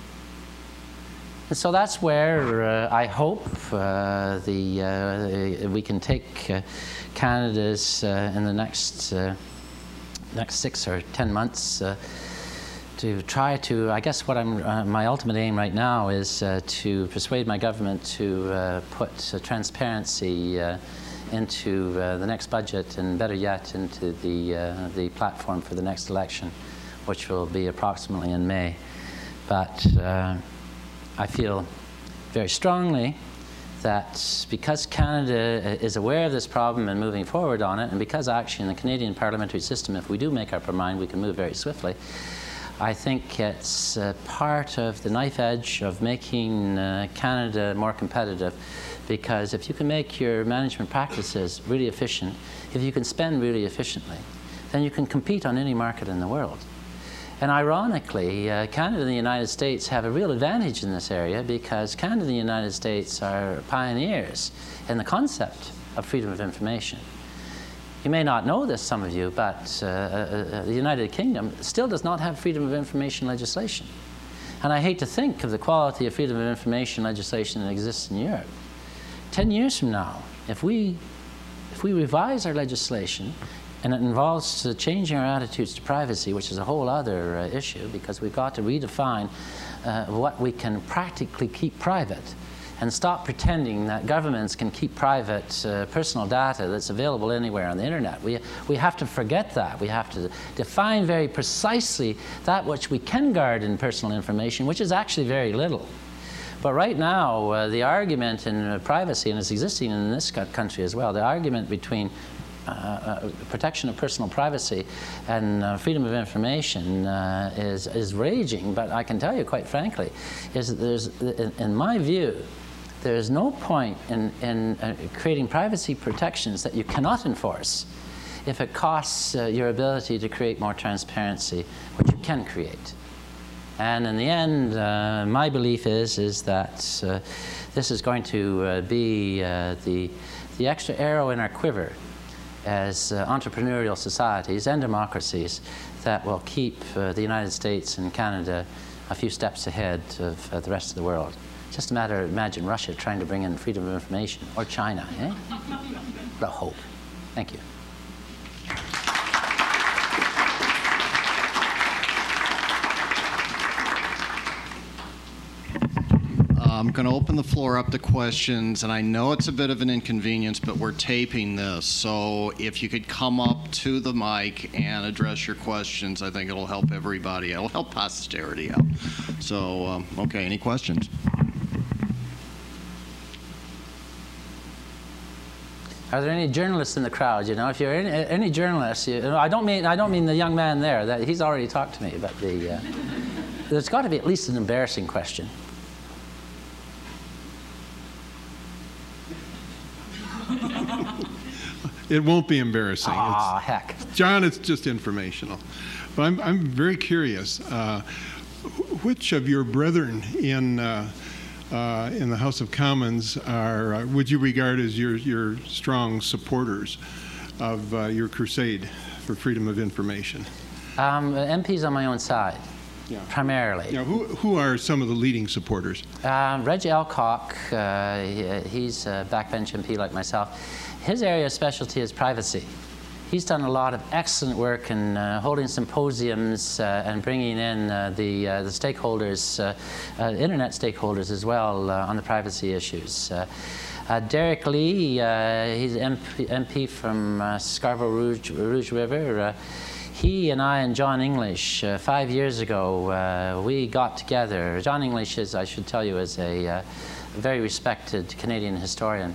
And so that's where uh, I hope uh, the, uh, we can take uh, Canada's uh, in the next, uh, next six or ten months uh, to try to, I guess what I'm, uh, my ultimate aim right now is uh, to persuade my government to uh, put uh, transparency uh, into uh, the next budget, and better yet, into the, uh, the platform for the next election, which will be approximately in May. But uh, I feel very strongly that because Canada is aware of this problem and moving forward on it, and because actually in the Canadian parliamentary system, if we do make up our mind, we can move very swiftly, I think it's uh, part of the knife edge of making uh, Canada more competitive. Because if you can make your management practices really efficient, if you can spend really efficiently, then you can compete on any market in the world. And ironically, uh, Canada and the United States have a real advantage in this area because Canada and the United States are pioneers in the concept of freedom of information. You may not know this, some of you, but uh, uh, the United Kingdom still does not have freedom of information legislation. And I hate to think of the quality of freedom of information legislation that exists in Europe. Ten years from now, if we, if we revise our legislation, and it involves uh, changing our attitudes to privacy, which is a whole other uh, issue, because we've got to redefine uh, what we can practically keep private and stop pretending that governments can keep private uh, personal data that's available anywhere on the internet. We, we have to forget that. We have to define very precisely that which we can guard in personal information, which is actually very little. But right now, uh, the argument in uh, privacy, and it's existing in this country as well, the argument between Uh, uh, protection of personal privacy and uh, freedom of information uh, is, is raging, but I can tell you quite frankly, is that there's, in, in my view, there's no point in, in uh, creating privacy protections that you cannot enforce if it costs uh, your ability to create more transparency, which you can create. And in the end, uh, my belief is, is that uh, this is going to uh, be uh, the, the extra arrow in our quiver as uh, entrepreneurial societies and democracies that will keep uh, the United States and Canada a few steps ahead of uh, the rest of the world. Just a matter of, imagine Russia trying to bring in freedom of information, or China, eh? The hope. Thank you. I'm going to open the floor up to questions, and I know it's a bit of an inconvenience, but we're taping this, so if you could come up to the mic and address your questions, I think it'll help everybody. It'll help posterity out. So, um, okay, any questions? Are there any journalists in the crowd? You know, if you're any, any journalist, you, I don't mean I don't mean the young man there. That he's already talked to me, but the uh, there's got to be at least an embarrassing question. It won't be embarrassing. Ah, heck. John, it's just informational. But I'm, I'm very curious. Uh, which of your brethren in, uh, uh, in the House of Commons are, uh, would you regard as your, your strong supporters of uh, your crusade for freedom of information? Um, M Ps on my own side. Yeah. Primarily. Now, who, who are some of the leading supporters? Um, Reggie Alcock, uh, he, he's a backbench M P like myself. His area of specialty is privacy. He's done a lot of excellent work in uh, holding symposiums uh, and bringing in uh, the, uh, the stakeholders, uh, uh, internet stakeholders as well uh, on the privacy issues. Uh, uh, Derek Lee, uh, he's M P, M P from uh, Scarborough Rouge, Rouge River. Uh, He and I and John English, uh, five years ago, uh, we got together. John English is, I should tell you, is a uh, very respected Canadian historian.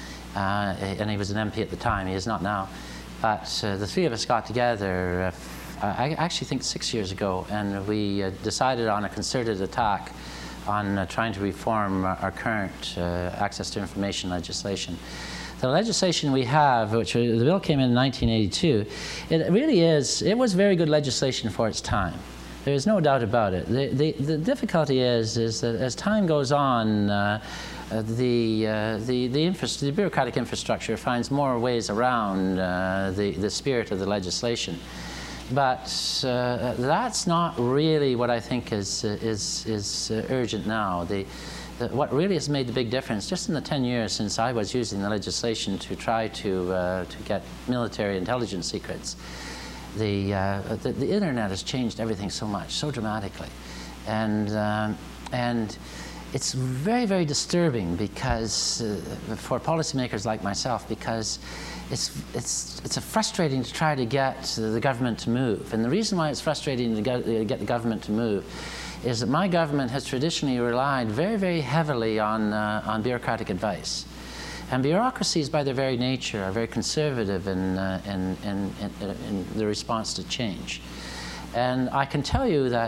Uh, and he was an M P at the time. He is not now. But uh, the three of us got together, uh, I actually think six years ago, and we uh, decided on a concerted attack on uh, trying to reform our, our current uh, access to information legislation. The legislation we have, which the bill came in in nineteen eighty-two, it really is, it was very good legislation for its time. There's no doubt about it. The, the, the difficulty is, is that as time goes on, uh, uh, the, uh, the, the, the bureaucratic infrastructure finds more ways around uh, the, the spirit of the legislation. But uh, that's not really what I think is, is, is uh, urgent now. The, The, what really has made the big difference, just in the ten years since I was using the legislation to try to, uh, to get military intelligence secrets, the, uh, the, the internet has changed everything so much, so dramatically. And, um, and it's very, very disturbing because, uh, for policymakers like myself, because it's, it's, it's a frustrating to try to get the government to move. And the reason why it's frustrating to get, to get the government to move is that my government has traditionally relied very, very heavily on, uh, on bureaucratic advice. And bureaucracies, by their very nature, are very conservative in, uh, in, in, in, in the response to change. And I can tell you that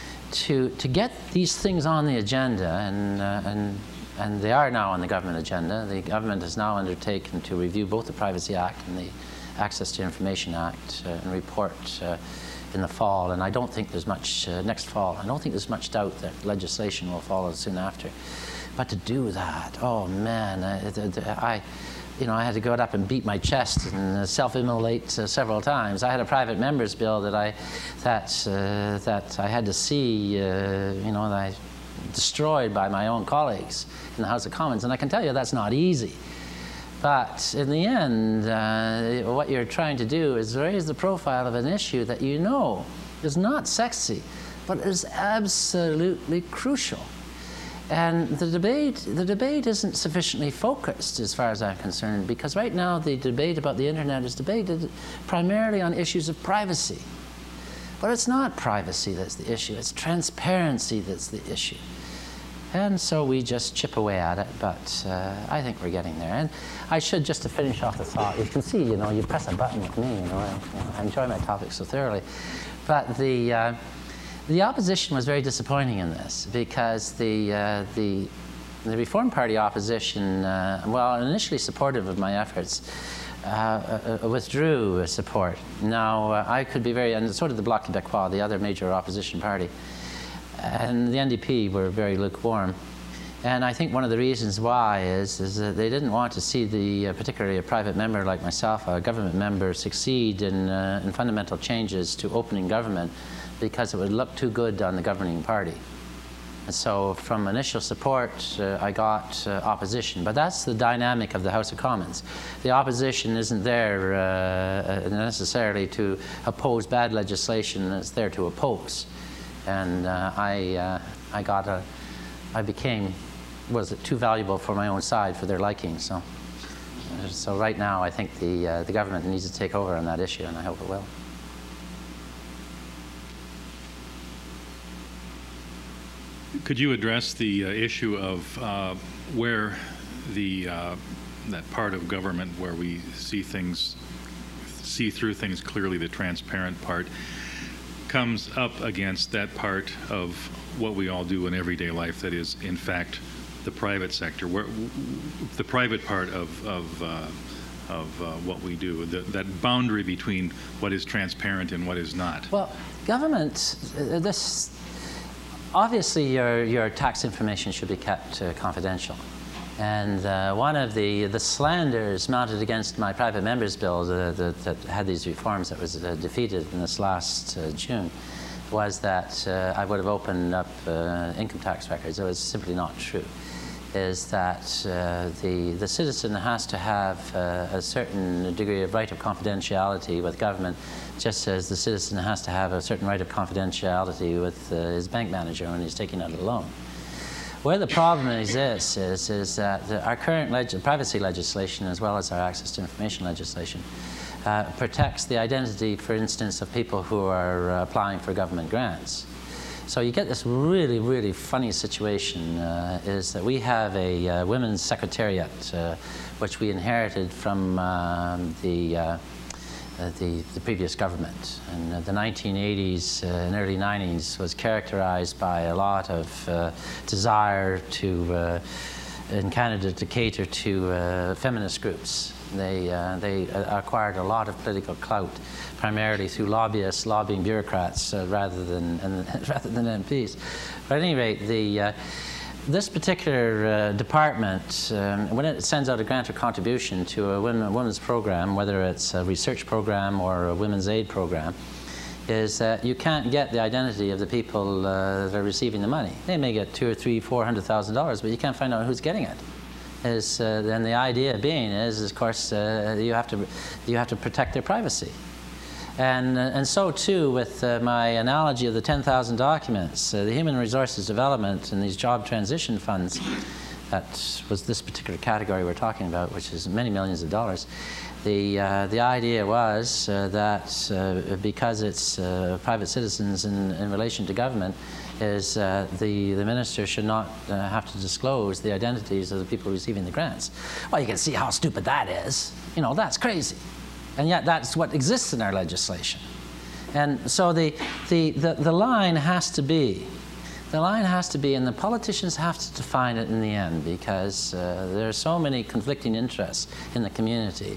to, to get these things on the agenda, and, uh, and, and they are now on the government agenda, the government has now undertaken to review both the Privacy Act and the Access to Information Act uh, and report uh, in the fall, and I don't think there's much, uh, next fall, I don't think there's much doubt that legislation will follow soon after. But to do that, oh man, I, I you know, I had to go up and beat my chest and uh, self-immolate uh, several times. I had a private member's bill that I, that, uh, that I had to see, uh, you know, that I destroyed by my own colleagues in the House of Commons, and I can tell you that's not easy. But in the end, uh, what you're trying to do is raise the profile of an issue that you know is not sexy, but is absolutely crucial. And the debate, the debate isn't sufficiently focused as far as I'm concerned, because right now the debate about the internet is debated primarily on issues of privacy. But it's not privacy that's the issue, it's transparency that's the issue. And so we just chip away at it, but uh, I think we're getting there. And I should, just to finish off the thought, you can see, you know, you press a button with me, you know, I, you know, I enjoy my topic so thoroughly. But the, uh, the opposition was very disappointing in this, because the, uh, the, the Reform Party opposition, uh, well, initially supportive of my efforts, uh, uh, withdrew support. Now, uh, I could be very, and so did the Bloc Québécois, the other major opposition party. And the N D P were very lukewarm. And I think one of the reasons why is, is that they didn't want to see the, uh, particularly a private member like myself, a government member, succeed in, uh, in fundamental changes to opening government, because it would look too good on the governing party. And so from initial support, uh, I got uh, opposition. But that's the dynamic of the House of Commons. The opposition isn't there uh, necessarily to oppose bad legislation, it's there to oppose. And uh, I, uh, I got a, I became, was it too valuable for my own side for their liking? So, so right now I think the, uh, the government needs to take over on that issue, and I hope it will. Could you address the uh, issue of uh, where the, uh, that part of government where we see things, see through things clearly, the transparent part, comes up against that part of what we all do in everyday life that is, in fact, the private sector, where the private part of, of, uh, of uh, what we do, the, that boundary between what is transparent and what is not? Well, government, uh, this, obviously your, your tax information should be kept uh, confidential. And uh, one of the, the slanders mounted against my private members bill uh, that, that had these reforms that was uh, defeated in this last uh, June was that uh, I would have opened up uh, income tax records. It was simply not true. Is that uh, the, the citizen has to have uh, a certain degree of right of confidentiality with government, just as the citizen has to have a certain right of confidentiality with uh, his bank manager when he's taking out a loan. Where the problem exists is, is that the, our current leg privacy legislation, as well as our access to information legislation, uh, protects the identity, for instance, of people who are uh, applying for government grants. So you get this really, really funny situation, uh, is that we have a uh, women's secretariat, uh, which we inherited from um, the uh, Uh, the, the previous government. And uh, the nineteen eighties uh, and early nineties was characterized by a lot of uh, desire to, uh, in Canada, to cater to uh, feminist groups. They, uh, they acquired a lot of political clout, primarily through lobbyists, lobbying bureaucrats, uh, rather than, and, rather than M Ps. But at any rate, the uh, this particular uh, department, um, when it sends out a grant or contribution to a women, women's program, whether it's a research program or a women's aid program, is that you can't get the identity of the people uh, that are receiving the money. They may get two or three, four hundred thousand dollars, but you can't find out who's getting it. Is uh, then the idea being is, is of course, uh, you have to you have to protect their privacy. And, uh, and so too with uh, my analogy of the ten thousand documents, uh, the human resources development and these job transition funds, that was this particular category we're talking about, which is many millions of dollars. The, uh, the idea was uh, that uh, because it's uh, private citizens in, in relation to government, is uh, the, the minister should not uh, have to disclose the identities of the people receiving the grants. Well, you can see how stupid that is. You know, that's crazy. And yet that's what exists in our legislation. And so the, the, the, the line has to be, the line has to be, and the politicians have to define it in the end, because uh, there are so many conflicting interests in the community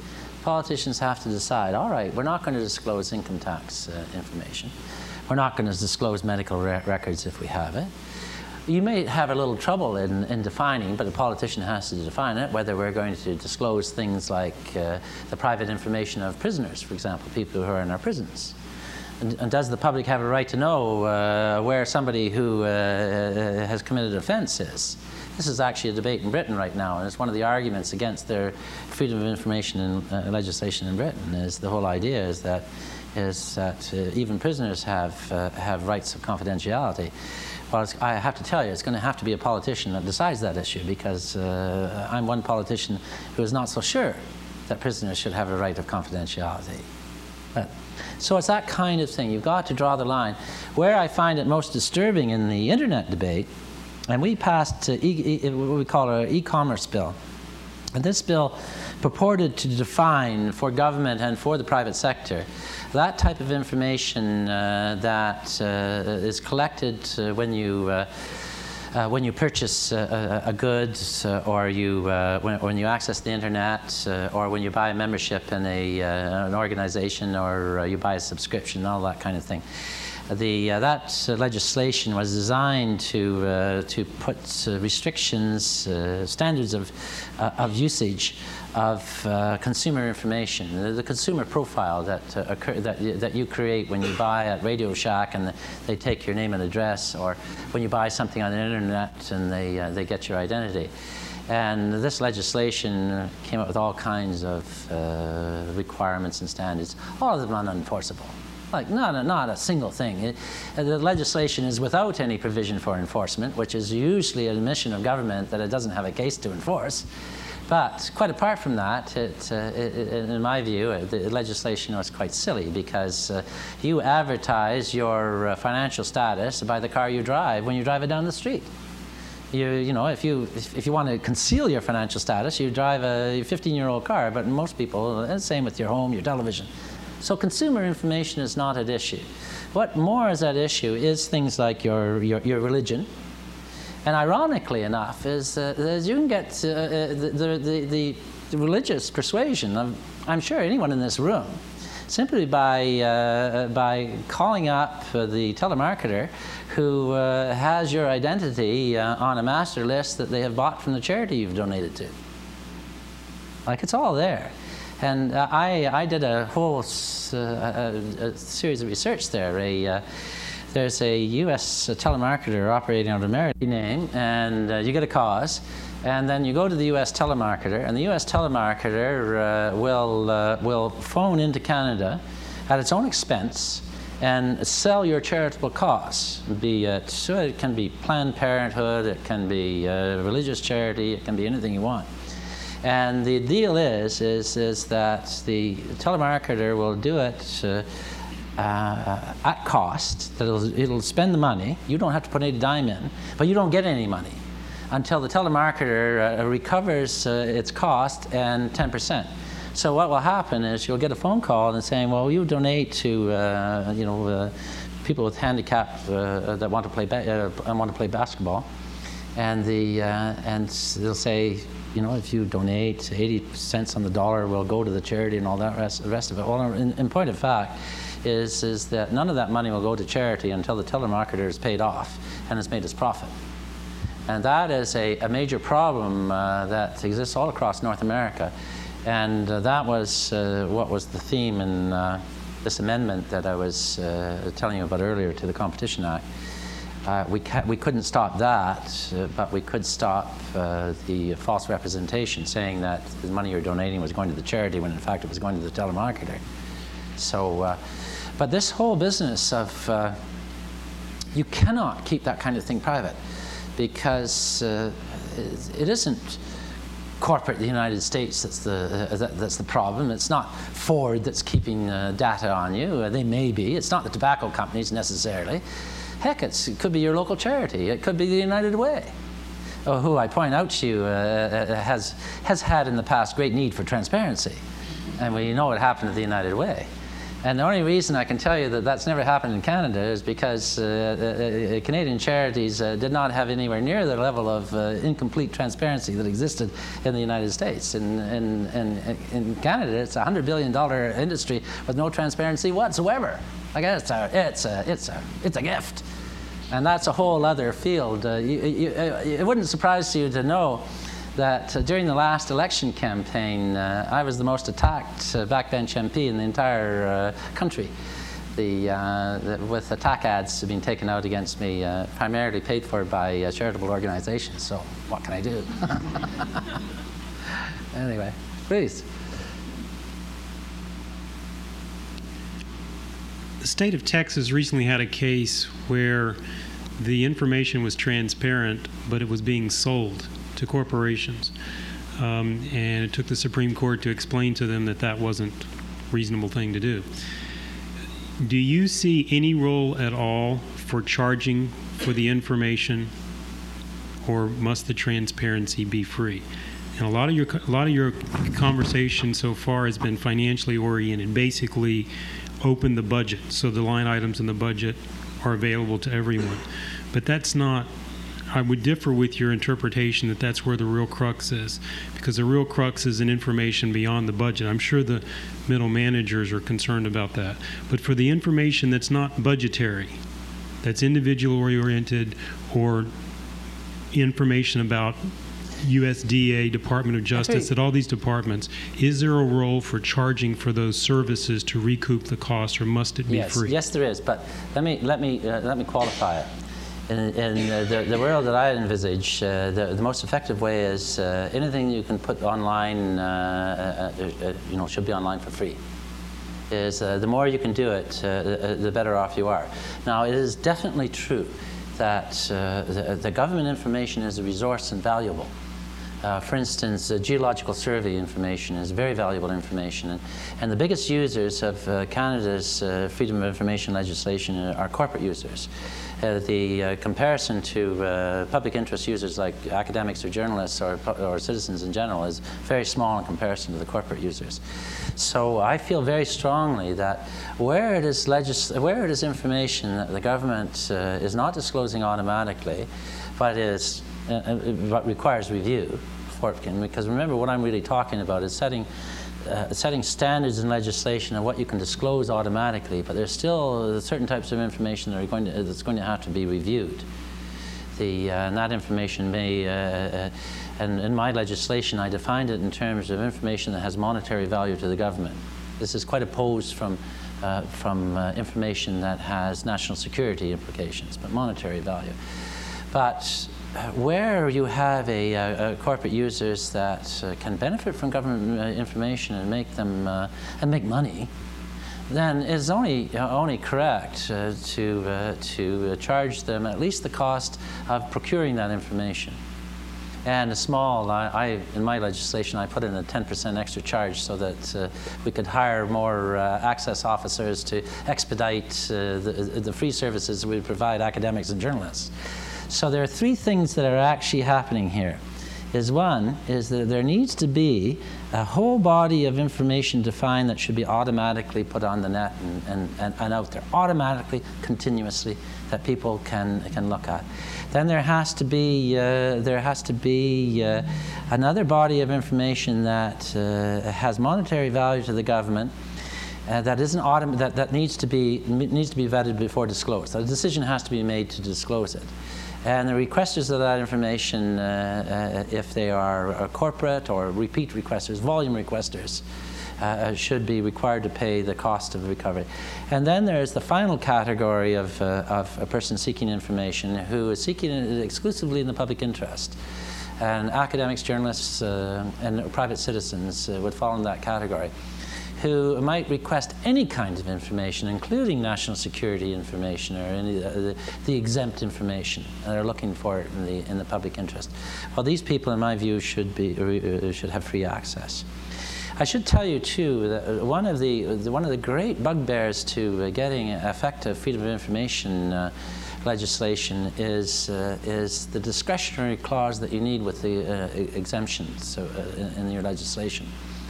Politicians have to decide, all right, we're not going to disclose income tax uh, information. We're not going to disclose medical re records if we have it. You may have a little trouble in, in defining, but the politician has to define it, whether we're going to disclose things like uh, the private information of prisoners, for example, people who are in our prisons. And, and does the public have a right to know uh, where somebody who uh, has committed an offense is? This is actually a debate in Britain right now, and it's one of the arguments against their freedom of information in, uh, legislation in Britain. Is the whole idea is that is that uh, even prisoners have uh, have rights of confidentiality. Well, it's, I have to tell you, it's going to have to be a politician that decides that issue, because uh, I'm one politician who is not so sure that prisoners should have a right of confidentiality. But, so it's that kind of thing. You've got to draw the line. Where I find it most disturbing in the internet debate, and we passed uh, e e what we call an e-commerce bill. And this bill purported to define for government and for the private sector that type of information uh, that uh, is collected uh, when you uh, uh, when you purchase uh, a, a good, uh, or you uh, when, when you access the internet, uh, or when you buy a membership in a uh, an organization, or uh, you buy a subscription, all that kind of thing. The, uh, that uh, legislation was designed to, uh, to put uh, restrictions, uh, standards of, uh, of usage of uh, consumer information, the, the consumer profile that, uh, occur, that, that you create when you buy at Radio Shack and they take your name and address, or when you buy something on the internet and they, uh, they get your identity. And this legislation came up with all kinds of uh, requirements and standards, all of them unenforceable. Like, not a, not a single thing. It, uh, the legislation is without any provision for enforcement, which is usually an admission of government that it doesn't have a case to enforce. But quite apart from that, it, uh, it, it, in my view, uh, the legislation was quite silly, because uh, you advertise your uh, financial status by the car you drive when you drive it down the street. You, you know, if you, if, if you want to conceal your financial status, you drive a fifteen-year-old car, but most people, and same with your home, your television. So consumer information is not at issue. What more is at issue is things like your, your, your religion. And ironically enough, is uh, that you can get uh, the, the, the, the religious persuasion of, I'm sure, anyone in this room, simply by, uh, by calling up uh, the telemarketer who uh, has your identity uh, on a master list that they have bought from the charity you've donated to. Like, it's all there. And uh, I, I did a whole uh, a, a series of research there. A, uh, there's a U S telemarketer operating under a American name, and uh, you get a cause, and then you go to the U S telemarketer, and the U S telemarketer uh, will, uh, will phone into Canada at its own expense and sell your charitable cause. Be it, so it can be Planned Parenthood, it can be a religious charity, it can be anything you want. And the deal is, is, is that the telemarketer will do it uh, uh, at cost. That it'll, it'll spend the money. You don't have to put any dime in, but you don't get any money until the telemarketer uh, recovers uh, its cost and ten percent. So what will happen is you'll get a phone call and saying, well, you donate to uh, you know, uh, people with handicap uh, that want to play, ba uh, want to play basketball. And, the, uh, and they'll say, you know, if you donate eighty cents on the dollar, we'll go to the charity and all that rest, the rest of it. Well, in, in point of fact, is, is that none of that money will go to charity until the telemarketer is paid off and has made its profit. And that is a, a major problem uh, that exists all across North America. And uh, that was uh, what was the theme in uh, this amendment that I was uh, telling you about earlier to the Competition Act. Uh, we, ca we couldn't stop that, uh, but we could stop uh, the false representation saying that the money you're donating was going to the charity when in fact it was going to the telemarketer. So, uh, but this whole business of, uh, you cannot keep that kind of thing private, because uh, it isn't corporate the United States that's the, uh, that, that's the problem. It's not Ford that's keeping uh, data on you. Uh, they may be. It's not the tobacco companies necessarily. Heck, it's, it could be your local charity. It could be the United Way, oh, who I point out to you uh, has, has had in the past great need for transparency. And we know what happened to the United Way. And the only reason I can tell you that that's never happened in Canada is because uh, uh, uh, Canadian charities uh, did not have anywhere near the level of uh, incomplete transparency that existed in the United States. In, in, in, in Canada, it's a one hundred billion dollar industry with no transparency whatsoever. Like, it's a, it's a, it's a, it's a gift. And that's a whole other field. Uh, you, you, it wouldn't surprise you to know that uh, during the last election campaign, uh, I was the most attacked uh, backbench M P in the entire uh, country. The, uh, the, with attack ads being taken out against me, uh, primarily paid for by uh, charitable organizations. So what can I do? Anyway, please. The state of Texas recently had a case where the information was transparent, but it was being sold to corporations. Um, and it took the Supreme Court to explain to them that that wasn't a reasonable thing to do. Do you see any role at all for charging for the information, or must the transparency be free? And a lot of your a lot of your conversation so far has been financially oriented, basically open the budget so the line items in the budget are available to everyone. But that's not, I would differ with your interpretation that that's where the real crux is, because the real crux is in information beyond the budget. I'm sure the middle managers are concerned about that. But for the information that's not budgetary, that's individual oriented, or information about U S D A, Department of Justice, at all these departments, is there a role for charging for those services to recoup the cost, or must it be yes, free? Yes, there is. But let me let me uh, let me qualify it. In, in uh, the, the world that I envisage, uh, the, the most effective way is uh, anything you can put online, uh, uh, uh, you know, should be online for free. Is uh, the more you can do it, uh, the better off you are. Now, it is definitely true that uh, the, the government information is a resource and valuable. Uh, for instance, uh, geological survey information is very valuable information, and, and the biggest users of uh, Canada's uh, freedom of information legislation are corporate users. Uh, the uh, comparison to uh, public interest users like academics or journalists or, or citizens in general is very small in comparison to the corporate users. So I feel very strongly that where it is, legis where it is information that the government uh, is not disclosing automatically, but is uh, but requires review, because remember, what I'm really talking about is setting Uh, setting standards in legislation of what you can disclose automatically, but there's still certain types of information that are going to, that's going to have to be reviewed. The, uh, and that information may, uh, uh, and in my legislation I defined it in terms of information that has monetary value to the government. This is quite opposed from, uh, from uh, information that has national security implications, but monetary value. But where you have a, a, a corporate users that uh, can benefit from government uh, information and make them uh, and make money, then it's only uh, only correct uh, to uh, to uh, charge them at least the cost of procuring that information. And a small, I, I in my legislation, I put in a ten percent extra charge so that uh, we could hire more uh, access officers to expedite uh, the, the free services we provide academics and journalists. So there are three things that are actually happening here. Is one, is that there needs to be a whole body of information defined that should be automatically put on the net and, and, and, and out there, automatically, continuously, that people can, can look at. Then there has to be, uh, there has to be uh, another body of information that uh, has monetary value to the government, Uh, that isn't autom that, that needs to be needs to be vetted before disclosed. So a decision has to be made to disclose it. And the requesters of that information, uh, uh, if they are uh, corporate or repeat requesters, volume requesters, uh, should be required to pay the cost of recovery. And then there's the final category of, uh, of a person seeking information who is seeking it exclusively in the public interest. And academics, journalists, uh, and private citizens uh, would fall in that category, who might request any kind of information, including national security information or any uh, the, the exempt information, and they're looking for it in the in the public interest. Well, these people, in my view, should be uh, should have free access. I should tell you too that one of the, the one of the great bugbears to uh, getting effective freedom of information uh, legislation is uh, is the discretionary clause that you need with the uh, exemptions so, uh, in, in your legislation.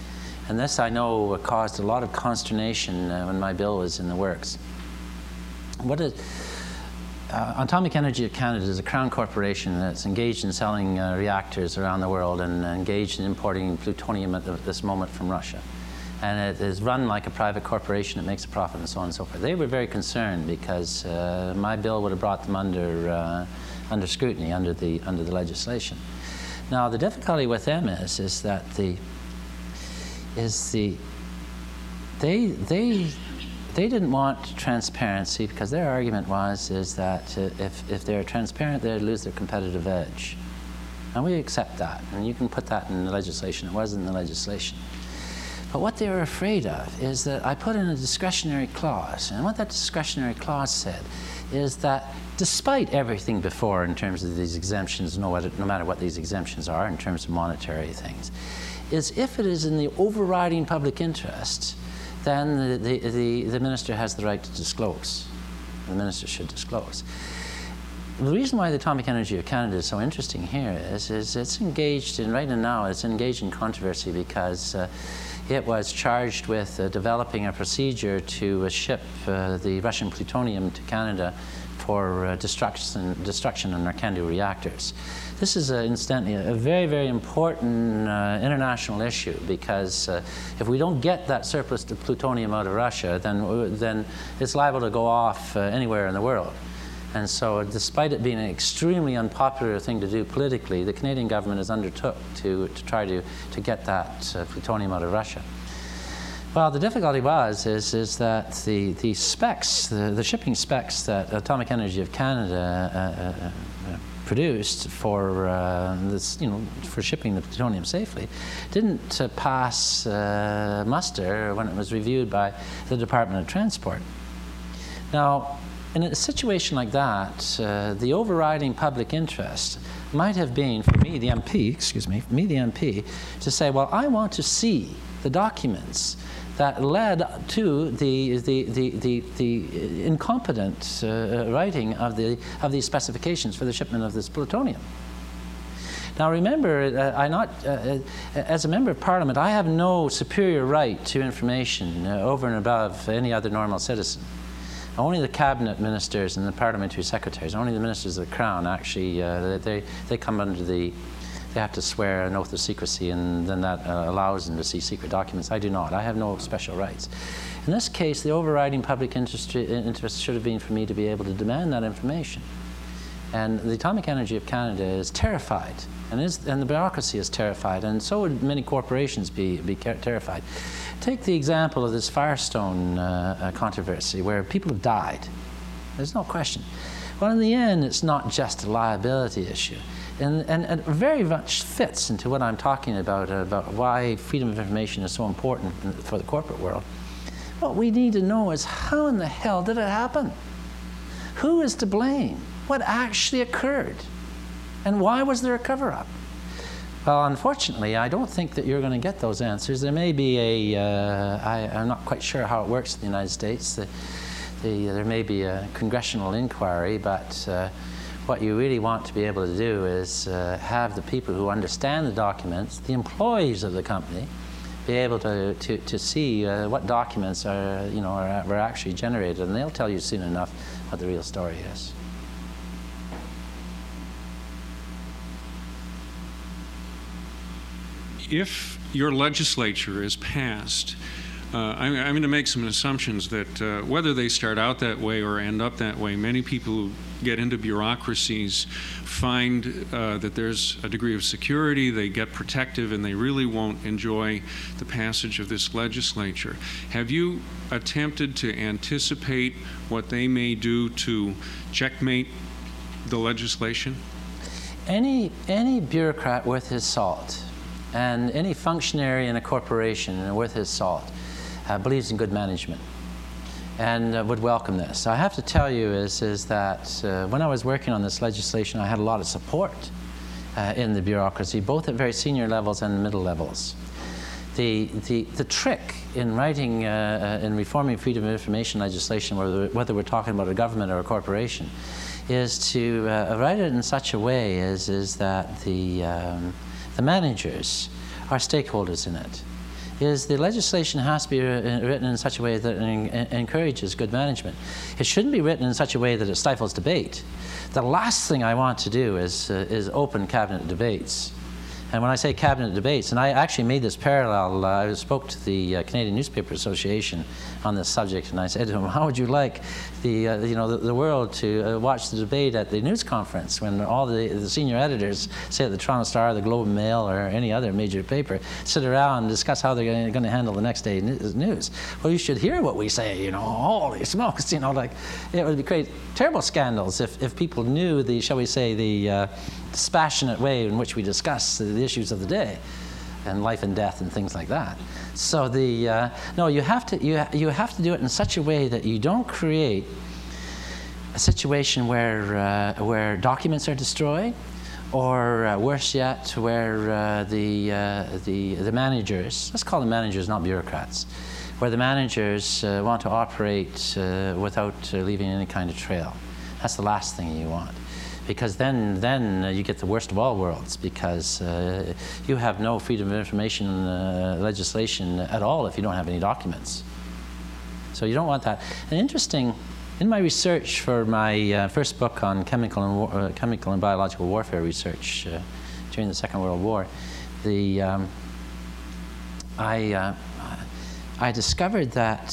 And this, I know, caused a lot of consternation uh, when my bill was in the works. What is, uh, Atomic Energy of Canada is a Crown corporation that's engaged in selling uh, reactors around the world and engaged in importing plutonium at the, this moment from Russia. And it is run like a private corporation. It makes a profit and so on and so forth. They were very concerned because uh, my bill would have brought them under, uh, under scrutiny, under the, under the legislation. Now, the difficulty with them is, is that the, is the, they, they, they didn't want transparency because their argument was is that uh, if, if they're transparent, they'd lose their competitive edge. And we accept that. And you can put that in the legislation. It was in the legislation. But what they were afraid of is that I put in a discretionary clause. And what that discretionary clause said is that despite everything before in terms of these exemptions, no, no matter what these exemptions are in terms of monetary things, is if it is in the overriding public interest, then the, the, the, the minister has the right to disclose. The minister should disclose. The reason why the Atomic Energy of Canada is so interesting here is, is it's engaged in, right now, it's engaged in controversy because uh, it was charged with uh, developing a procedure to uh, ship uh, the Russian plutonium to Canada for uh, destruction, destruction in our CANDU reactors. This is, uh, incidentally, a very, very important uh, international issue because uh, if we don't get that surplus to plutonium out of Russia, then, then it's liable to go off uh, anywhere in the world. And so, despite it being an extremely unpopular thing to do politically, the Canadian government has undertook to, to try to, to get that uh, plutonium out of Russia. Well, the difficulty was is, is that the, the specs, the, the shipping specs that Atomic Energy of Canada uh, uh, produced for uh, this, you know, for shipping the plutonium safely, didn't uh, pass uh, muster when it was reviewed by the Department of Transport. Now, in a situation like that, uh, the overriding public interest might have been, for me, the M P, excuse me, for me, the M P, to say, well, I want to see the documents that led to the, the, the, the, the incompetent uh, writing of, the, of these specifications for the shipment of this plutonium. Now remember, uh, I not, uh, as a member of Parliament, I have no superior right to information uh, over and above any other normal citizen. Only the cabinet ministers and the parliamentary secretaries, only the ministers of the Crown actually, uh, they, they come under the, they have to swear an oath of secrecy, and then that uh, allows them to see secret documents. I do not. I have no special rights. In this case, the overriding public interest, interest should have been for me to be able to demand that information. And the Atomic Energy of Canada is terrified, and, is, and the bureaucracy is terrified, and so would many corporations be, be terrified. Take the example of this Firestone uh, uh, controversy, where people have died. There's no question. Well, in the end, it's not just a liability issue. And, and, and it very much fits into what I'm talking about, uh, about why freedom of information is so important for the corporate world. What we need to know is how in the hell did it happen? Who is to blame? What actually occurred? And why was there a cover-up? Well, unfortunately, I don't think that you're going to get those answers. There may be a, uh, I, I'm not quite sure how it works in the United States. The, the, there may be a congressional inquiry, but uh, what you really want to be able to do is uh, have the people who understand the documents, the employees of the company, be able to, to, to see uh, what documents are, you know, are, were actually generated, and they'll tell you soon enough what the real story is. If your legislature is passed, uh, I'm, I'm going to make some assumptions that uh, whether they start out that way or end up that way, many people who get into bureaucracies find uh, that there's a degree of security, they get protective, and they really won't enjoy the passage of this legislature. Have you attempted to anticipate what they may do to checkmate the legislation? Any, any bureaucrat worth his salt, and any functionary in a corporation worth his salt uh, believes in good management and uh, would welcome this. I have to tell you is, is that uh, when I was working on this legislation, I had a lot of support uh, in the bureaucracy, both at very senior levels and middle levels. The, the, the trick in writing, uh, uh, in reforming freedom of information legislation, whether, whether we're talking about a government or a corporation, is to uh, write it in such a way is, is that the um, The managers are stakeholders in it. is the legislation has to be written in such a way that it encourages good management. It shouldn't be written in such a way that it stifles debate. The last thing I want to do is, uh, is open cabinet debates. And when I say cabinet debates, and I actually made this parallel, uh, I spoke to the uh, Canadian Newspaper Association on this subject, and I said to them, how would you like the, uh, you know, the, the world to uh, watch the debate at the news conference when all the, the senior editors, say at the Toronto Star, the Globe and Mail, or any other major paper, sit around and discuss how they're going to handle the next day news? Well, you should hear what we say, you know, holy smokes, you know, like, it would be great, terrible scandals if, if people knew the, shall we say, the uh, dispassionate way in which we discuss the issues of the day, and life and death and things like that. So the uh, no, you have to you you have to do it in such a way that you don't create a situation where uh, where documents are destroyed, or uh, worse yet, where uh, the uh, the the managers, let's call them managers, not bureaucrats, where the managers uh, want to operate uh, without uh, leaving any kind of trail. That's the last thing you want. Because then, then uh, you get the worst of all worlds, because uh, you have no freedom of information uh, legislation at all if you don't have any documents. So you don't want that. And interesting, in my research for my uh, first book on chemical and, war, uh, chemical and biological warfare research uh, during the Second World War, the, um, I, uh, I discovered that,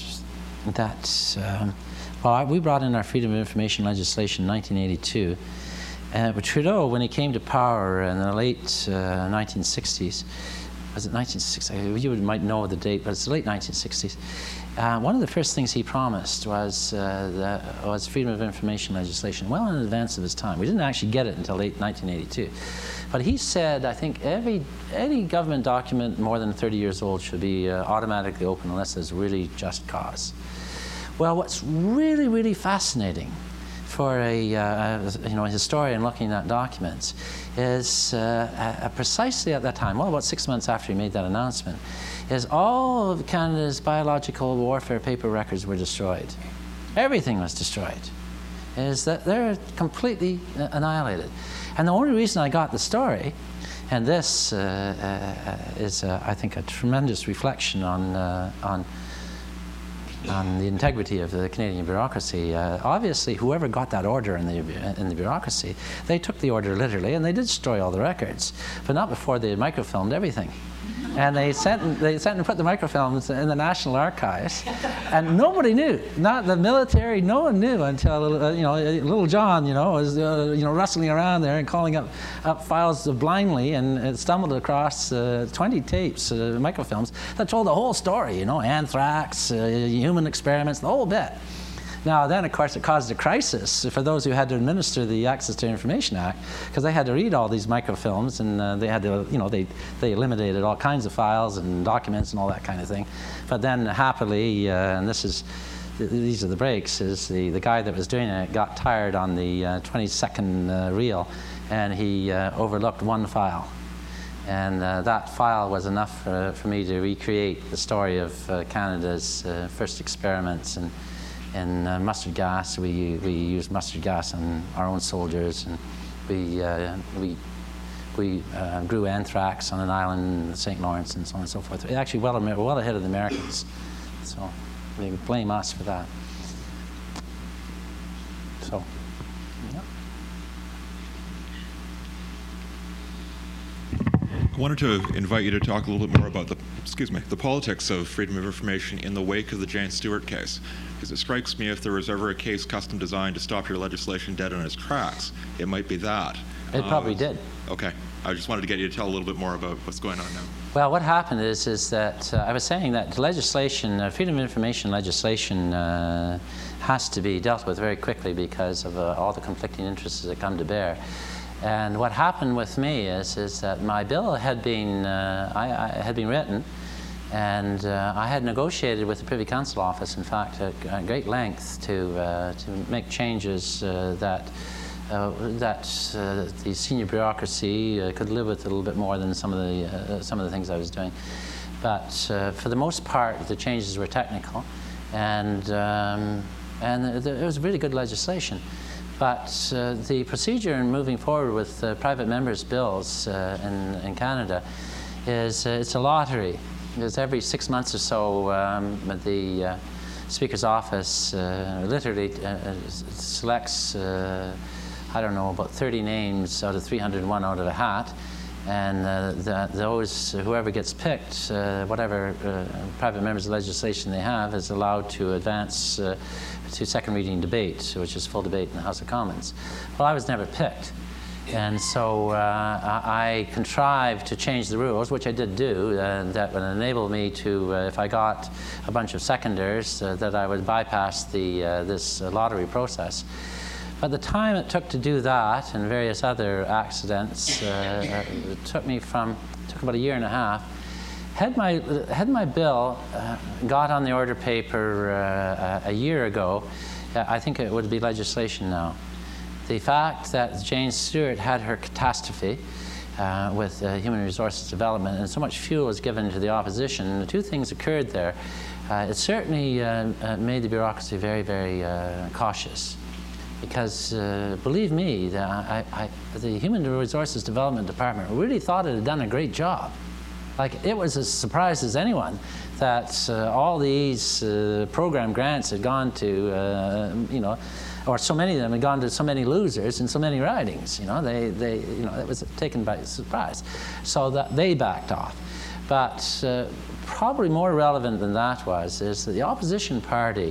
that um, well, we brought in our Freedom of Information legislation in nineteen eighty-two. Uh, but Trudeau, when he came to power in the late uh, nineteen sixties, was it nineteen sixty? You might know the date, but it's the late nineteen sixties. Uh, one of the first things he promised was, uh, the, was Freedom of Information legislation, well in advance of his time. We didn't actually get it until late nineteen eighty-two. But he said, I think every any government document more than thirty years old should be uh, automatically open unless there's really just cause. Well, what's really, really fascinating for a, uh, you know, a historian looking at documents is uh, uh, precisely at that time, well, about six months after he made that announcement, is all of Canada's biological warfare paper records were destroyed. Everything was destroyed. Is that they're completely annihilated. And the only reason I got the story, and this uh, uh, is, uh, I think, a tremendous reflection on, uh, on on the integrity of the Canadian bureaucracy. Uh, obviously, whoever got that order in the, in the bureaucracy, they took the order literally, and they did destroy all the records, but not before they had microfilmed everything. And they sent, they sent and put the microfilms in the National Archives, and nobody knew. Not the military, no one knew until, uh, you know, little John, you know, was, uh, you know, rustling around there and calling up, up files blindly, and uh, stumbled across uh, twenty tapes, uh, microfilms, that told the whole story, you know, anthrax, uh, human experiments, the whole bit. Now, then, of course, it caused a crisis for those who had to administer the Access to Information Act, because they had to read all these microfilms, and uh, they had to, you know, they, they eliminated all kinds of files and documents and all that kind of thing. But then, happily, uh, and this is, th these are the breaks, is the, the guy that was doing it got tired on the uh, twenty-second uh, reel, and he uh, overlooked one file. And uh, that file was enough for, for me to recreate the story of uh, Canada's uh, first experiments and in uh, mustard gas. We, we used mustard gas on our own soldiers, and we, uh, we, we uh, grew anthrax on an island in the Saint Lawrence, and so on and so forth. Actually, well, well ahead of the Americans. So they blame us for that. So, yeah. I wanted to invite you to talk a little bit more about the, excuse me, the politics of freedom of information in the wake of the Jane Stewart case. Because it strikes me, if there was ever a case custom designed to stop your legislation dead in its tracks, it might be that. It uh, probably did. Okay. I just wanted to get you to tell a little bit more about what's going on now. Well, what happened is, is that uh, I was saying that legislation, uh, freedom of information legislation, uh, has to be dealt with very quickly because of uh, all the conflicting interests that come to bear. And what happened with me is, is that my bill had been, uh, I, I had been written, and uh, I had negotiated with the Privy Council Office, in fact, at, at great length to, uh, to make changes uh, that, uh, that uh, the senior bureaucracy uh, could live with a little bit more than some of the, uh, some of the things I was doing. But uh, for the most part, the changes were technical, and, um, and it was really good legislation. But uh, the procedure in moving forward with uh, private members' bills uh, in, in Canada is uh, it's a lottery. because every six months or so, um, the uh, Speaker's office uh, literally uh, selects, uh, I don't know, about thirty names out of three hundred and one out of a hat. And uh, the, those, whoever gets picked, uh, whatever uh, private members of legislation they have, is allowed to advance uh, to second reading debate, which is full debate in the House of Commons. Well, I was never picked. And so uh, I contrived to change the rules, which I did do, uh, that would enable me to, uh, if I got a bunch of seconders, uh, that I would bypass the, uh, this uh, lottery process. But the time it took to do that and various other accidents, uh, it took me from, it took about a year and a half. Had my, had my bill uh, got on the order paper uh, a year ago, uh, I think it would be legislation now. The fact that Jane Stewart had her catastrophe uh, with uh, human resources development and so much fuel was given to the opposition, the two things occurred there. Uh, it certainly uh, uh, made the bureaucracy very, very uh, cautious. Because uh, believe me, the, I, I, the Human Resources Development Department really thought it had done a great job. Like, it was as surprised as anyone that uh, all these uh, program grants had gone to, uh, you know, or so many of them had gone to so many losers in so many ridings. You know, they, they, you know, it was taken by surprise. So that they backed off. But uh, probably more relevant than that was is that the opposition party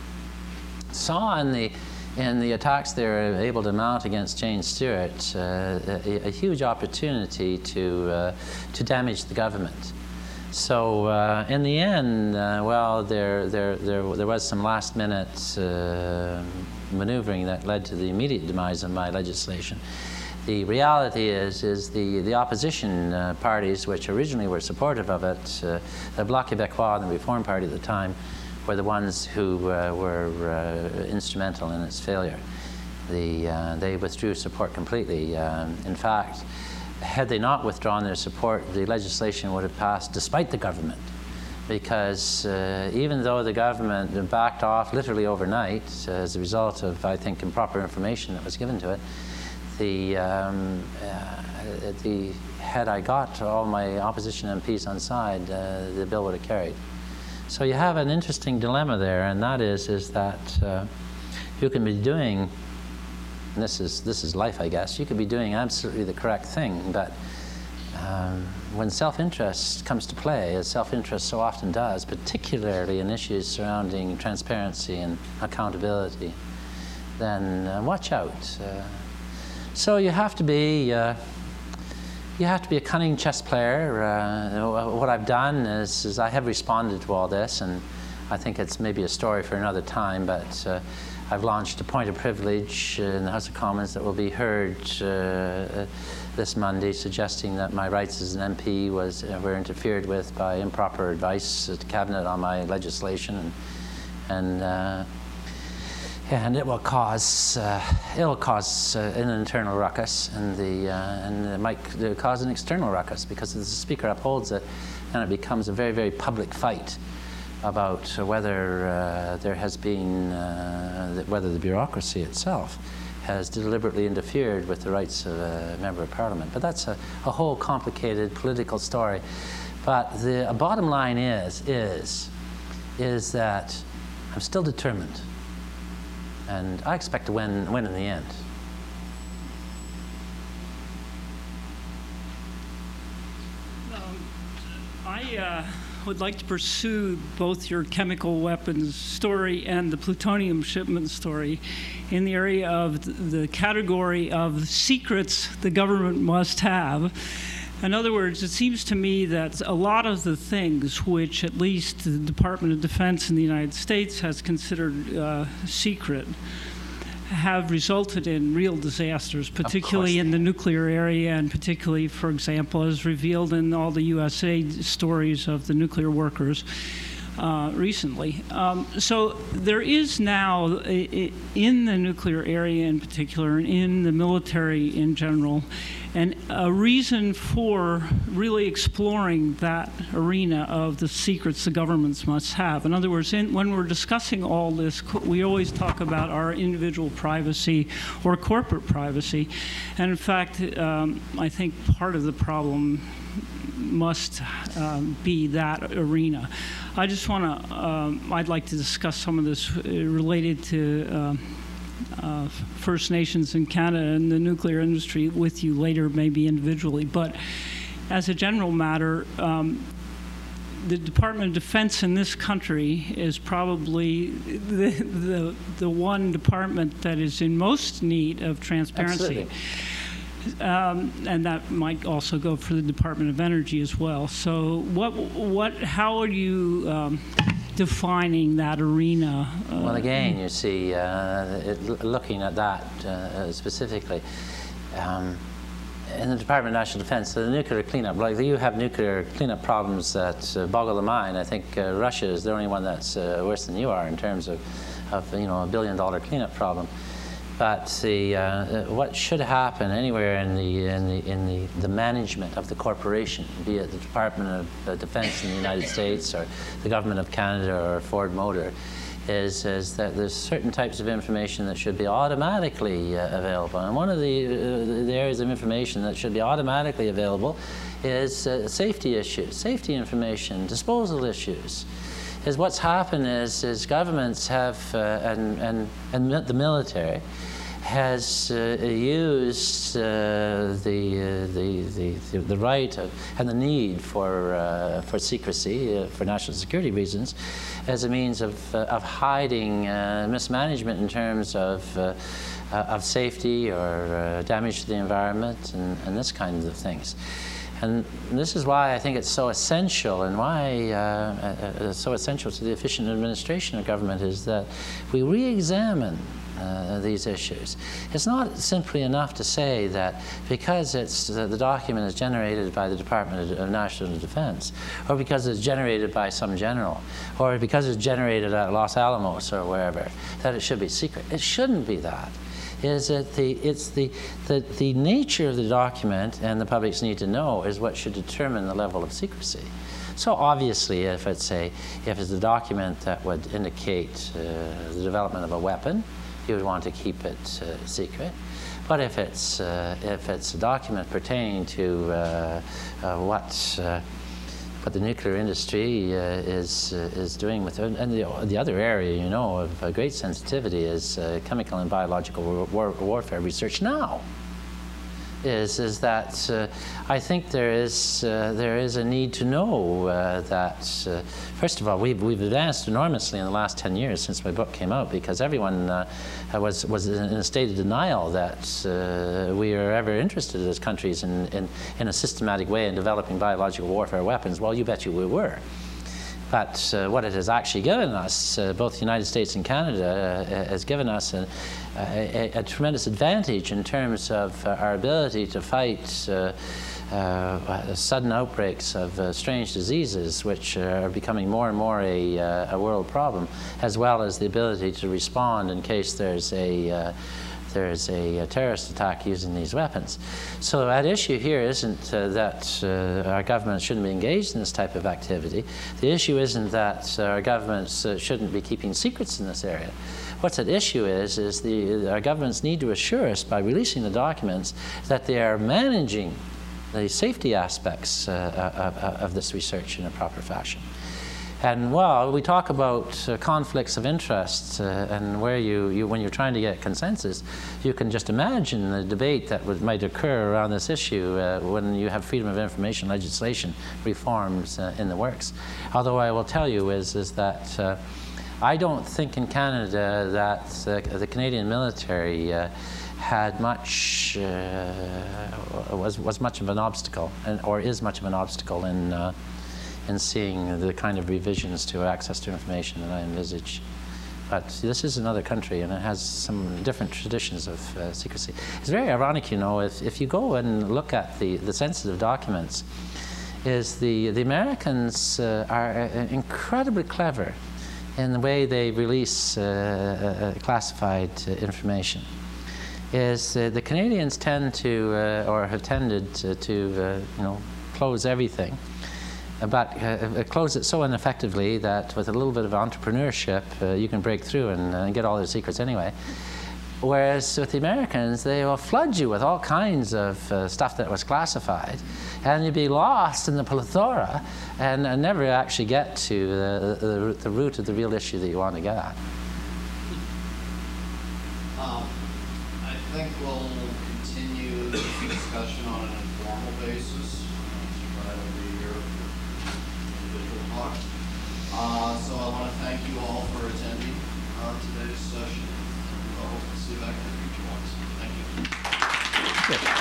saw in the in the attacks they were able to mount against Jane Stewart, uh, a, a huge opportunity to, uh, to damage the government. So uh, in the end, uh, well, there, there, there, there was some last-minute uh, maneuvering that led to the immediate demise of my legislation. The reality is, is the, the opposition uh, parties, which originally were supportive of it, uh, the Bloc Québécois and the Reform Party at the time, were the ones who uh, were uh, instrumental in its failure. The, uh, they withdrew support completely. Um, in fact, had they not withdrawn their support, the legislation would have passed despite the government. Because uh, even though the government backed off literally overnight uh, as a result of, I think, improper information that was given to it, the, um, uh, the had I got all my opposition M Ps on side, uh, the bill would have carried. So you have an interesting dilemma there, and that is, is that uh, you can be doing, and this is, this is life, I guess, you could be doing absolutely the correct thing, but um, when self-interest comes to play, as self-interest so often does, particularly in issues surrounding transparency and accountability, then uh, watch out. Uh, so you have to be uh, You have to be a cunning chess player. Uh, what I've done is, is I have responded to all this, and I think it's maybe a story for another time, but uh, I've launched a point of privilege in the House of Commons that will be heard uh, this Monday, suggesting that my rights as an M P was, uh, were interfered with by improper advice to Cabinet on my legislation, and, and uh, and it will cause uh, it will cause uh, an internal ruckus, and the uh, and it might cause an external ruckus, because if the Speaker upholds it, then it becomes a very, very public fight about whether uh, there has been uh, whether the bureaucracy itself has deliberately interfered with the rights of a member of Parliament. But that's a, a whole complicated political story. But the bottom line is is is that I'm still determined. And I expect to win, win in the end. Um, I uh, would like to pursue both your chemical weapons story and the plutonium shipment story in the area of the category of secrets the government must have. In other words, it seems to me that a lot of the things which at least the Department of Defense in the United States has considered uh, secret have resulted in real disasters, particularly in the nuclear area, and particularly, for example, as revealed in all the U S A stories of the nuclear workers uh, recently. Um, so there is now, in the nuclear area in particular, and in the military in general, And a reason for really exploring that arena of the secrets the governments must have. In other words, in, when we're discussing all this, we always talk about our individual privacy or corporate privacy. And in fact, um, I think part of the problem must um, be that arena. I just want to, um, I'd like to discuss some of this related to uh, uh, First Nations in Canada and the nuclear industry with you later, maybe individually. But as a general matter, um, the Department of Defense in this country is probably the, the, the one department that is in most need of transparency. Absolutely. Um, and that might also go for the Department of Energy as well. So, what, what, how are you um, defining that arena? Uh, well, again, you see, uh, it, looking at that uh, specifically, um, in the Department of National Defense, the nuclear cleanup, like you have nuclear cleanup problems that uh, boggle the mind. I think uh, Russia is the only one that's uh, worse than you are in terms of, of you know, a billion-dollar cleanup problem. But the, uh, what should happen anywhere in the in the in the, the management of the corporation, be it the Department of Defense in the United States or the government of Canada or Ford Motor, is is that there's certain types of information that should be automatically uh, available. And one of the uh, the areas of information that should be automatically available is uh, safety issues, safety information, disposal issues. Is what's happened is is governments have uh, and and and the military has uh, used uh, the, uh, the the the right of, and the need for uh, for secrecy uh, for national security reasons as a means of uh, of hiding uh, mismanagement in terms of uh, uh, of safety or uh, damage to the environment and, and this kind of things. And this is why I think it's so essential, and why uh, uh, so essential to the efficient administration of government is that we re-examine uh, these issues. It's not simply enough to say that because it's uh, the document is generated by the Department of National Defense, or because it's generated by some general, or because it's generated at Los Alamos or wherever, that it should be secret. It shouldn't be that. Is that the it's the, the the nature of the document and the public's need to know is what should determine the level of secrecy. So obviously, if it's a if it's a document that would indicate uh, the development of a weapon, you would want to keep it uh, secret. But if it's uh, if it's a document pertaining to uh, uh, what uh, what the nuclear industry uh, is uh, is doing with it, and the, the other area, you know, of uh, great sensitivity is uh, chemical and biological war warfare research now. Is is that uh, I think there is uh, there is a need to know uh, that uh, first of all we've we've advanced enormously in the last ten years since my book came out, because everyone uh, was was in a state of denial that uh, we are ever interested as countries in, in in a systematic way in developing biological warfare weapons. Well, you bet you we were. But uh, what it has actually given us, uh, both the United States and Canada, uh, has given us a, a, a tremendous advantage in terms of uh, our ability to fight uh, uh, sudden outbreaks of uh, strange diseases, which uh, are becoming more and more a, uh, a world problem, as well as the ability to respond in case there's a uh, there's a, a terrorist attack using these weapons. So at issue here isn't uh, that uh, our government shouldn't be engaged in this type of activity. The issue isn't that uh, our governments uh, shouldn't be keeping secrets in this area. What's at issue is, is the, our governments need to assure us by releasing the documents that they are managing the safety aspects uh, uh, of this research in a proper fashion. And well, we talk about uh, conflicts of interest uh, and where you, you, when you're trying to get consensus, you can just imagine the debate that would, might occur around this issue uh, when you have freedom of information legislation reforms uh, in the works. Although I will tell you is, is that uh, I don't think in Canada that uh, the Canadian military uh, had much, uh, was, was much of an obstacle, and, or is much of an obstacle in uh, in seeing the kind of revisions to access to information that I envisage. But this is another country, and it has some different traditions of uh, secrecy. It's very ironic, you know, if, if you go and look at the, the sensitive documents, is the, the Americans uh, are uh, incredibly clever in the way they release uh, uh, classified uh, information. is uh, the Canadians tend to, uh, or have tended to, to uh, you know, close everything, but uh, close it so ineffectively that with a little bit of entrepreneurship, uh, you can break through and uh, get all their secrets anyway. Whereas with the Americans, they will flood you with all kinds of uh, stuff that was classified, and you'd be lost in the plethora and, and never actually get to the, the, the root of the real issue that you want to get at. Um, I think we'll continue this discussion on an informal basis. Try to be here for individual talk. Uh, so I want to thank you all for attending uh, today's session. I hope to see you back in the future ones. Thank you. Good.